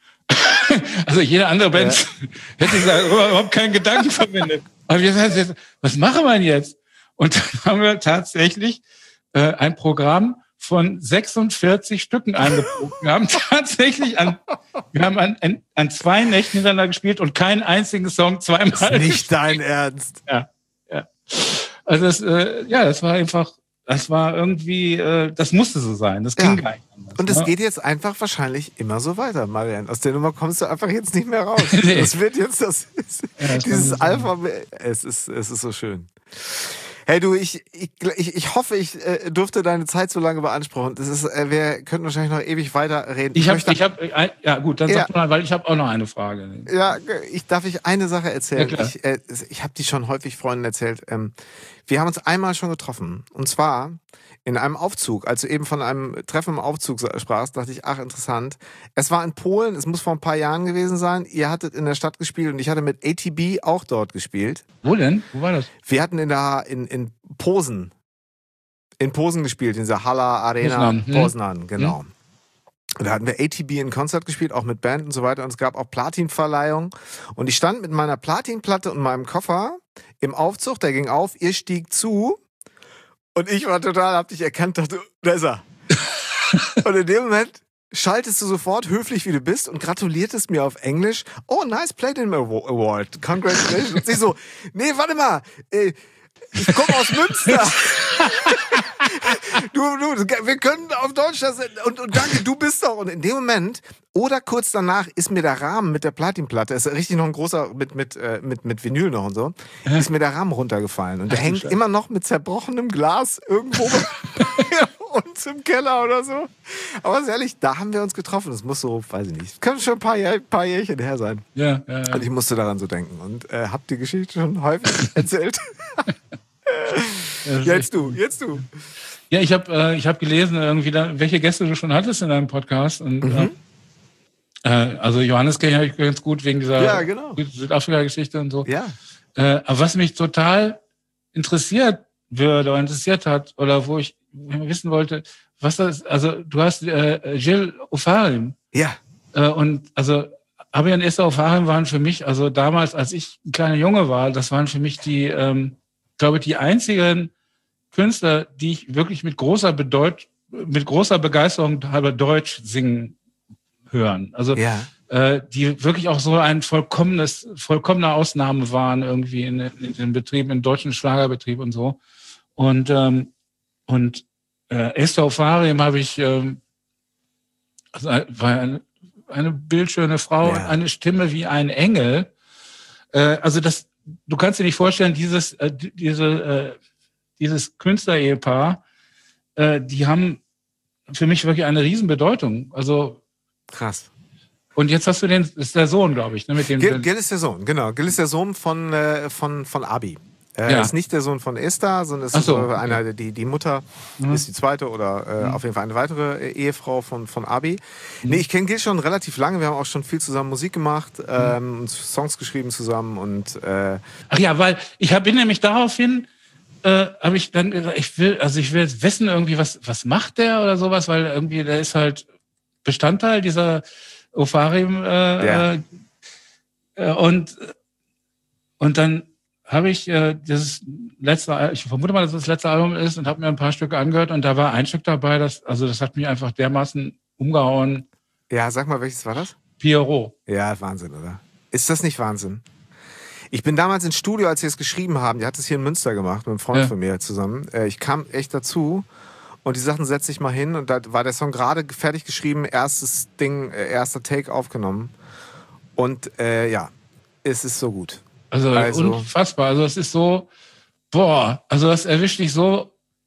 [SPEAKER 1] Also jede andere Band ja. hätte gesagt, überhaupt keinen Gedanken verwendet. Aber wir sagen jetzt, was machen wir denn jetzt? Und dann haben wir tatsächlich äh, ein Programm von sechsundvierzig Stücken eingeprobt. Wir haben tatsächlich an, wir haben an, an, an zwei Nächten hintereinander gespielt und keinen einzigen Song zweimal.
[SPEAKER 2] Das ist nicht dein Ernst.
[SPEAKER 1] Ja. Ja. Also das, äh, ja, das war einfach, das war irgendwie, äh, das musste so sein. Das ging ja. gar nicht anders.
[SPEAKER 2] Und es
[SPEAKER 1] ne?
[SPEAKER 2] geht jetzt einfach wahrscheinlich immer so weiter, Marian. Aus der Nummer kommst du einfach jetzt nicht mehr raus. nee. Das wird jetzt, das ist, ja, das dieses Alpha, es ist, es ist so schön. Hey du, ich, ich, ich, ich hoffe, ich äh, durfte deine Zeit so lange beanspruchen. Das ist, äh, wir könnten wahrscheinlich noch ewig weiterreden.
[SPEAKER 1] Ich habe, ich habe, äh, ja gut, dann
[SPEAKER 2] ja.
[SPEAKER 1] sag mal, weil ich habe auch noch eine Frage.
[SPEAKER 2] Ja, ich darf ich eine Sache erzählen.
[SPEAKER 1] Ja,
[SPEAKER 2] ich äh, ich habe die schon häufig Freunden erzählt. Ähm, wir haben uns einmal schon getroffen. Und zwar in einem Aufzug. Als du eben von einem Treffen im Aufzug sprachst, dachte ich, ach, interessant. Es war in Polen, es muss vor ein paar Jahren gewesen sein. Ihr hattet in der Stadt gespielt und ich hatte mit A T B auch dort gespielt.
[SPEAKER 1] Wo denn? Wo war das?
[SPEAKER 2] Wir hatten in der, in, in Posen, in Posen gespielt, in dieser Hala Arena
[SPEAKER 1] Poznan, hm?
[SPEAKER 2] Poznan, genau. Hm? Und da hatten wir A T B in Konzert gespielt, auch mit Band und so weiter. Und es gab auch Platinverleihung. Und ich stand mit meiner Platinplatte und meinem Koffer im Aufzug, der ging auf, ihr stieg zu. Und ich war total, hab dich erkannt, dachte, da ist er. Und in dem Moment schaltest du sofort, höflich wie du bist, und gratuliertest mir auf Englisch. Oh, nice Platinum Award. Congratulations. Und ich so, nee, warte mal. Ich komme aus Münster. du, du, wir können auf Deutsch das, und, und danke, du bist doch. Und in dem Moment, oder kurz danach, ist mir der Rahmen mit der Platinplatte, ist richtig noch ein großer, mit, mit, mit, mit Vinyl noch und so, äh? ist mir der Rahmen runtergefallen. Und der Ach, hängt Scheiße. immer noch mit zerbrochenem Glas irgendwo uns im Keller oder so. Aber ganz ehrlich, da haben wir uns getroffen. Das muss so, weiß ich nicht, können schon ein paar, Jahr, paar Jährchen her sein.
[SPEAKER 1] Ja, ja, ja.
[SPEAKER 2] Und ich musste daran so denken. Und äh, hab die Geschichte schon häufig erzählt. Ja, jetzt du, jetzt du.
[SPEAKER 1] Ja, ich habe äh, ich hab gelesen, irgendwie da, welche Gäste du schon hattest in deinem Podcast. Und, mhm. äh, also Johannes kenne ich ganz gut wegen dieser
[SPEAKER 2] ja, genau.
[SPEAKER 1] Südafrika-Geschichte und so.
[SPEAKER 2] Ja.
[SPEAKER 1] Äh, aber was mich total interessiert würde oder interessiert hat, oder wo ich wissen wollte, was das, also du hast äh, Gilles Ofarim.
[SPEAKER 2] Ja.
[SPEAKER 1] Äh, und also Abi und Esther Ofarim waren für mich, also damals, als ich ein kleiner Junge war, das waren für mich die, ähm, glaube ich, die einzigen Künstler, die ich wirklich mit großer Bedeut mit großer Begeisterung halber Deutsch singen hören. Also
[SPEAKER 2] ja.
[SPEAKER 1] äh, die wirklich auch so ein vollkommenes, vollkommene Ausnahme waren irgendwie in, in den Betrieben, im deutschen Schlagerbetrieb und so. Und ähm, und äh, Esther Ofarim habe ich ähm, also war eine, eine bildschöne Frau, ja. eine Stimme wie ein Engel. Äh, also das, du kannst dir nicht vorstellen, dieses äh, diese äh, dieses Künstler-Ehepaar, äh, die haben für mich wirklich eine Riesenbedeutung. Also
[SPEAKER 2] krass.
[SPEAKER 1] Und jetzt hast du den, ist der Sohn, glaube ich, ne? Mit dem
[SPEAKER 2] Gil, Gil ist der Sohn, genau. Gil ist der Sohn von, äh, von, von Abi. Er
[SPEAKER 1] Ja.
[SPEAKER 2] ist nicht der Sohn von Esther, sondern es
[SPEAKER 1] Ach
[SPEAKER 2] ist
[SPEAKER 1] so,
[SPEAKER 2] äh,
[SPEAKER 1] okay.
[SPEAKER 2] einer, die, die Mutter
[SPEAKER 1] Mhm.
[SPEAKER 2] ist die zweite oder äh,
[SPEAKER 1] Mhm.
[SPEAKER 2] auf jeden Fall eine weitere äh, Ehefrau von, von Abi.
[SPEAKER 1] Mhm.
[SPEAKER 2] Nee, ich kenne Gil schon relativ lange. Wir haben auch schon viel zusammen Musik gemacht, ähm, und Songs geschrieben zusammen und äh,
[SPEAKER 1] Ach ja, weil ich hab, bin nämlich daraufhin, äh, habe ich dann gesagt, ich will, also ich will jetzt wissen irgendwie, was, was macht der oder sowas, weil irgendwie der ist halt Bestandteil dieser Ofarim äh,
[SPEAKER 2] Ja.
[SPEAKER 1] äh, und und dann habe ich äh, dieses letzte, Al- ich vermute mal, dass das das letzte Album ist und habe mir ein paar Stücke angehört und da war ein Stück dabei, das, also das hat mich einfach dermaßen umgehauen.
[SPEAKER 2] ja, sag mal, welches war das?
[SPEAKER 1] Pierrot.
[SPEAKER 2] Ja, Wahnsinn, oder? Ist das nicht Wahnsinn? Ich bin damals ins Studio, als sie es geschrieben haben, die hat es hier in Münster gemacht, mit einem Freund
[SPEAKER 1] Ja.
[SPEAKER 2] von mir zusammen. Äh, ich kam echt dazu und die sagten, setz dich mal hin und da war der Song gerade fertig geschrieben, erstes Ding, äh, erster Take aufgenommen und äh, ja, es ist so gut.
[SPEAKER 1] Also,
[SPEAKER 2] Also-
[SPEAKER 1] unfassbar. Also es ist so, boah, also das erwischt dich so,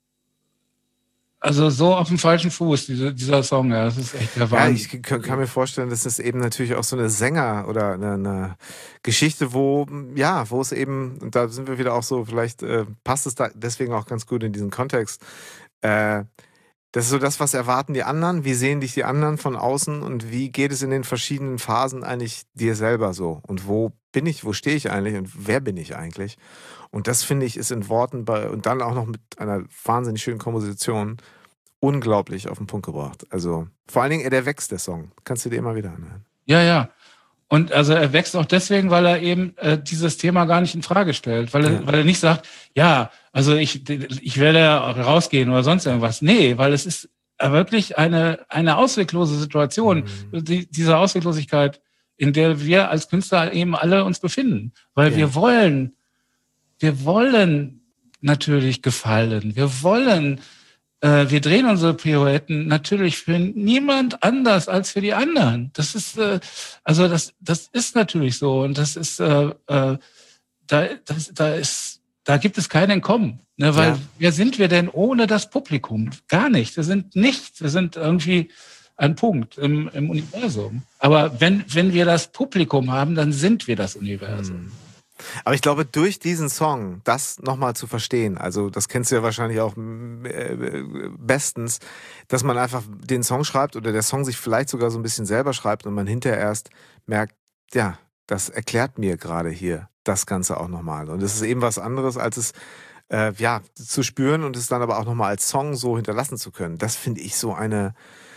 [SPEAKER 1] also so auf dem falschen Fuß, diese, dieser Song. Ja, das ist echt der
[SPEAKER 2] Ja,
[SPEAKER 1] Wahnsinn.
[SPEAKER 2] ich kann, kann mir vorstellen, das ist eben natürlich auch so eine Sänger- oder eine, eine Geschichte, wo, ja, wo es eben, und da sind wir wieder auch so, vielleicht äh, passt es da deswegen auch ganz gut in diesen Kontext. Äh, das ist so das, was erwarten die anderen, wie sehen dich die anderen von außen und wie geht es in den verschiedenen Phasen eigentlich dir selber so? Und wo bin ich, wo stehe ich eigentlich und wer bin ich eigentlich? Und das finde ich ist in Worten bei, und dann auch noch mit einer wahnsinnig schönen Komposition unglaublich auf den Punkt gebracht. Also vor allen Dingen, der wächst, der Song. Kannst du dir immer wieder anhören.
[SPEAKER 1] Ja, ja. Und also er wächst auch deswegen, weil er eben äh, dieses Thema gar nicht in Frage stellt, weil er,
[SPEAKER 2] Ja.
[SPEAKER 1] weil er nicht sagt, ja, also ich, ich werde rausgehen oder sonst irgendwas. Nee, weil es ist wirklich eine, eine ausweglose Situation,
[SPEAKER 2] Mhm.
[SPEAKER 1] die, diese Ausweglosigkeit, in der wir als Künstler eben alle uns befinden. Weil
[SPEAKER 2] Ja.
[SPEAKER 1] wir wollen, wir wollen natürlich gefallen. Wir wollen, äh, wir drehen unsere Pirouetten natürlich für niemand anders als für die anderen. Das ist, äh, also das, das ist natürlich so. Und das ist, äh, äh, da, das, da ist, da gibt es kein Entkommen. Ne? Weil
[SPEAKER 2] Ja.
[SPEAKER 1] wer sind wir denn ohne das Publikum? Gar nicht. Wir sind nichts. Wir sind irgendwie ein Punkt im, im Universum. Aber wenn, wenn wir das Publikum haben, dann sind wir das Universum.
[SPEAKER 2] Aber ich glaube, durch diesen Song, das nochmal zu verstehen, also das kennst du ja wahrscheinlich auch äh, bestens, dass man einfach den Song schreibt oder der Song sich vielleicht sogar so ein bisschen selber schreibt und man hinterher erst merkt, ja, das erklärt mir gerade hier das Ganze auch nochmal. Und es ist eben was anderes, als es äh, ja, zu spüren und es dann aber auch nochmal als Song so hinterlassen zu können. Das finde ich so eine,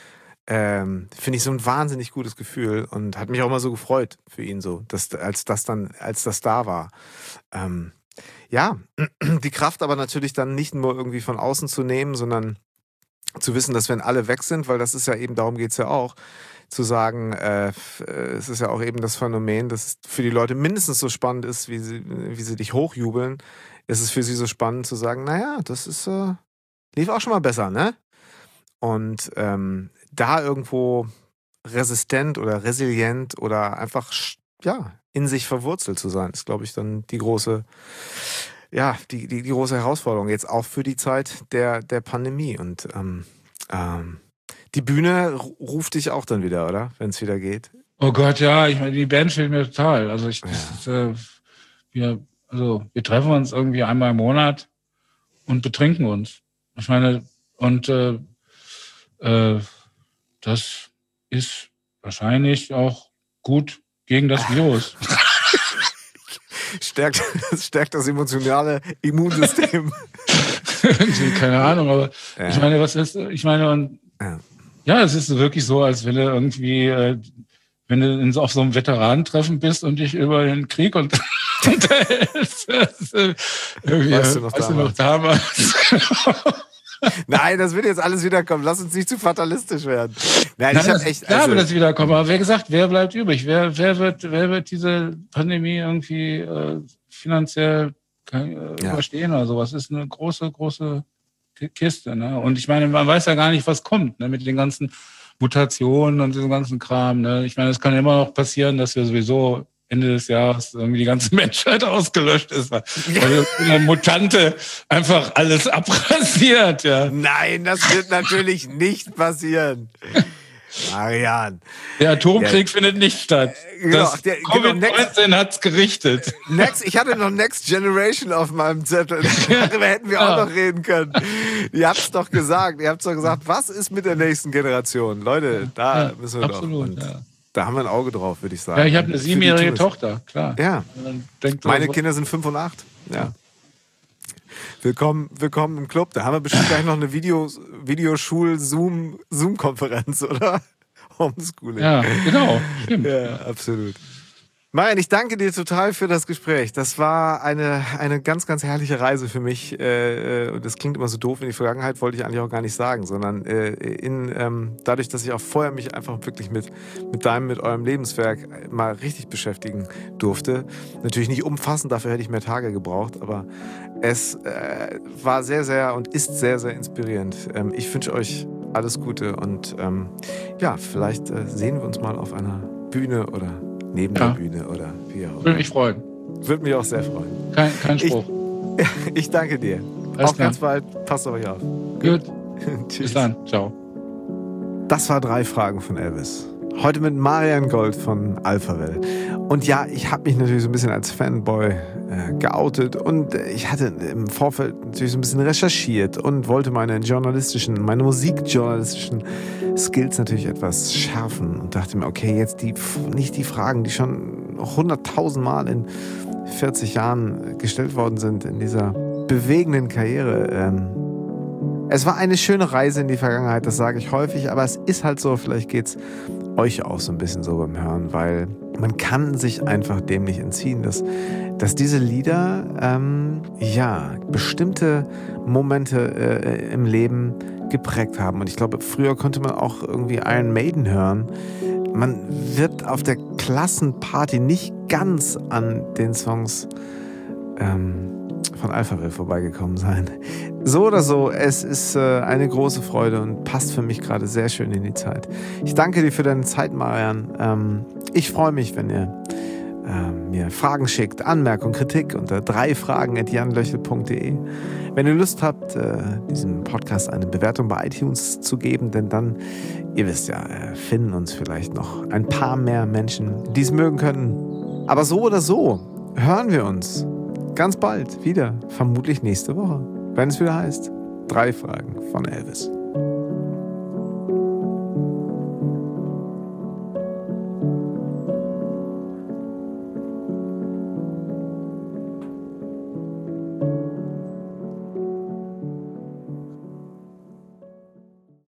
[SPEAKER 2] ähm, finde ich so ein wahnsinnig gutes Gefühl und hat mich auch mal so gefreut für ihn so, dass, als das dann, als das da war. Ähm, ja, die Kraft aber natürlich dann nicht nur irgendwie von außen zu nehmen, sondern zu wissen, dass wenn alle weg sind, weil das ist ja eben, darum geht's ja auch, zu sagen, äh, es ist ja auch eben das Phänomen, dass es für die Leute mindestens so spannend ist, wie sie, wie sie dich hochjubeln, ist es für sie so spannend zu sagen, naja, das ist, äh, lief auch schon mal besser, ne? Und ähm, da irgendwo resistent oder resilient oder einfach, ja, in sich verwurzelt zu sein, ist, glaube ich, dann die große, ja, die, die, die große Herausforderung jetzt auch für die Zeit der, der Pandemie. Und ähm, ähm, die Bühne ruft dich auch dann wieder, oder? Wenn es wieder geht.
[SPEAKER 1] Oh Gott, ja, ich meine, die Band fehlt mir total. Also ich,
[SPEAKER 2] Ja.
[SPEAKER 1] das ist, äh, wir, also wir treffen uns irgendwie einmal im Monat und betrinken uns. Ich meine, und äh, äh, das ist wahrscheinlich auch gut gegen das Virus.
[SPEAKER 2] Stärkt, das stärkt das emotionale Immunsystem.
[SPEAKER 1] Keine Ahnung, aber
[SPEAKER 2] Ja.
[SPEAKER 1] ich meine, was ist, ich meine, und
[SPEAKER 2] Ja.
[SPEAKER 1] ja, es ist wirklich so, als wenn du irgendwie, äh, wenn du in, so- auf so einem Veteranentreffen bist und dich über den Krieg und unterhältst. Das ist, äh, irgendwie,
[SPEAKER 2] Weißt du noch
[SPEAKER 1] weißt du noch damals?
[SPEAKER 2] Nein, das wird jetzt alles wiederkommen. Lass uns nicht zu fatalistisch werden. Nein,
[SPEAKER 1] Nein,
[SPEAKER 2] ich habe
[SPEAKER 1] das,
[SPEAKER 2] echt.
[SPEAKER 1] klar
[SPEAKER 2] Also,
[SPEAKER 1] wird das wiederkommen, aber wer gesagt, wer bleibt übrig? Wer, wer, wird, wer wird diese Pandemie irgendwie äh, finanziell äh,
[SPEAKER 2] Ja.
[SPEAKER 1] überstehen oder sowas? Das ist eine große, große Ki- Kiste. Ne? Und ich meine, man weiß ja gar nicht, was kommt, ne? Mit den ganzen Mutationen und diesem ganzen Kram. Ne? Ich meine, es kann immer noch passieren, dass wir sowieso Ende des Jahres irgendwie die ganze Menschheit ausgelöscht ist, weil, weil eine Mutante einfach alles abrasiert. Ja.
[SPEAKER 2] nein, das wird natürlich nicht passieren. Marian.
[SPEAKER 1] Der Atomkrieg
[SPEAKER 2] Ja.
[SPEAKER 1] findet nicht statt.
[SPEAKER 2] Genau,
[SPEAKER 1] Das
[SPEAKER 2] der- genau,
[SPEAKER 1] Covid neunzehn hat's gerichtet.
[SPEAKER 2] Next, ich hatte noch Next Generation auf meinem Zettel. Darüber hätten wir
[SPEAKER 1] Ja.
[SPEAKER 2] auch noch reden können. Ihr habt es doch gesagt. Ihr habt doch gesagt, was ist mit der nächsten Generation? Leute, da
[SPEAKER 1] Ja,
[SPEAKER 2] müssen wir
[SPEAKER 1] absolut,
[SPEAKER 2] doch. Und
[SPEAKER 1] ja.
[SPEAKER 2] da haben wir ein Auge drauf, würde ich sagen.
[SPEAKER 1] Ja, ich habe eine
[SPEAKER 2] Für die
[SPEAKER 1] siebenjährige
[SPEAKER 2] Touristen.
[SPEAKER 1] Tochter, klar.
[SPEAKER 2] Ja.
[SPEAKER 1] Man denkt
[SPEAKER 2] Meine
[SPEAKER 1] so,
[SPEAKER 2] Kinder sind fünf und acht. Ja. Willkommen, willkommen im Club. Da haben wir bestimmt gleich noch eine Video, Videoschul-Zoom, Zoom-Konferenz, oder? Homeschooling.
[SPEAKER 1] Ja, genau. Stimmt.
[SPEAKER 2] Ja, absolut. Marian, ich danke dir total für das Gespräch. Das war eine, eine ganz, ganz herrliche Reise für mich. Äh, und das klingt immer so doof in die Vergangenheit, wollte ich eigentlich auch gar nicht sagen, sondern äh, in, ähm, dadurch, dass ich auch vorher mich einfach wirklich mit, mit deinem, mit eurem Lebenswerk mal richtig beschäftigen durfte. Natürlich nicht umfassend, dafür hätte ich mehr Tage gebraucht, aber es äh, war sehr, sehr und ist sehr, sehr inspirierend. Ähm, ich wünsche euch alles Gute und ähm, ja, vielleicht äh, sehen wir uns mal auf einer Bühne oder neben
[SPEAKER 1] Ja.
[SPEAKER 2] der Bühne oder wie auch
[SPEAKER 1] Würde
[SPEAKER 2] immer.
[SPEAKER 1] mich freuen.
[SPEAKER 2] Würde mich auch sehr freuen.
[SPEAKER 1] Kein, kein Spruch.
[SPEAKER 2] Ich danke dir.
[SPEAKER 1] Alles
[SPEAKER 2] auch
[SPEAKER 1] klar.
[SPEAKER 2] ganz bald. Passt auf euch auf.
[SPEAKER 1] Gut.
[SPEAKER 2] Tschüss.
[SPEAKER 1] Bis dann. Ciao.
[SPEAKER 2] Das war drei Fragen von Elvis. Heute mit Marian Gold von Alphaville. Und ja, ich habe mich natürlich so ein bisschen als Fanboy äh, geoutet und äh, ich hatte im Vorfeld natürlich so ein bisschen recherchiert und wollte meine journalistischen, meine musikjournalistischen Skills natürlich etwas schärfen und dachte mir, okay, jetzt die nicht die Fragen, die schon hunderttausend Mal in vierzig Jahren gestellt worden sind in dieser bewegenden Karriere. Ähm, Es war eine schöne Reise in die Vergangenheit, das sage ich häufig, aber es ist halt so, vielleicht geht's euch auch so ein bisschen so beim Hören, weil man kann sich einfach dem nicht entziehen, dass, dass diese Lieder ähm, ja bestimmte Momente äh, im Leben geprägt haben. Und ich glaube, früher konnte man auch irgendwie Iron Maiden hören. Man wird auf der Klassenparty nicht ganz an den Songs ähm, von Alphaville vorbeigekommen sein. So oder so, es ist äh, eine große Freude und passt für mich gerade sehr schön in die Zeit. Ich danke dir für deine Zeit, Marian. Ähm, ich freue mich, wenn ihr ähm, mir Fragen schickt, Anmerkungen, Kritik unter drei fragen at jan löchel punkt de. Wenn ihr Lust habt, äh, diesem Podcast eine Bewertung bei iTunes zu geben, denn dann, ihr wisst ja, äh, finden uns vielleicht noch ein paar mehr Menschen, die es mögen können. Aber so oder so hören wir uns ganz bald wieder, vermutlich nächste Woche, wenn es wieder heißt, drei Fragen von Elvis.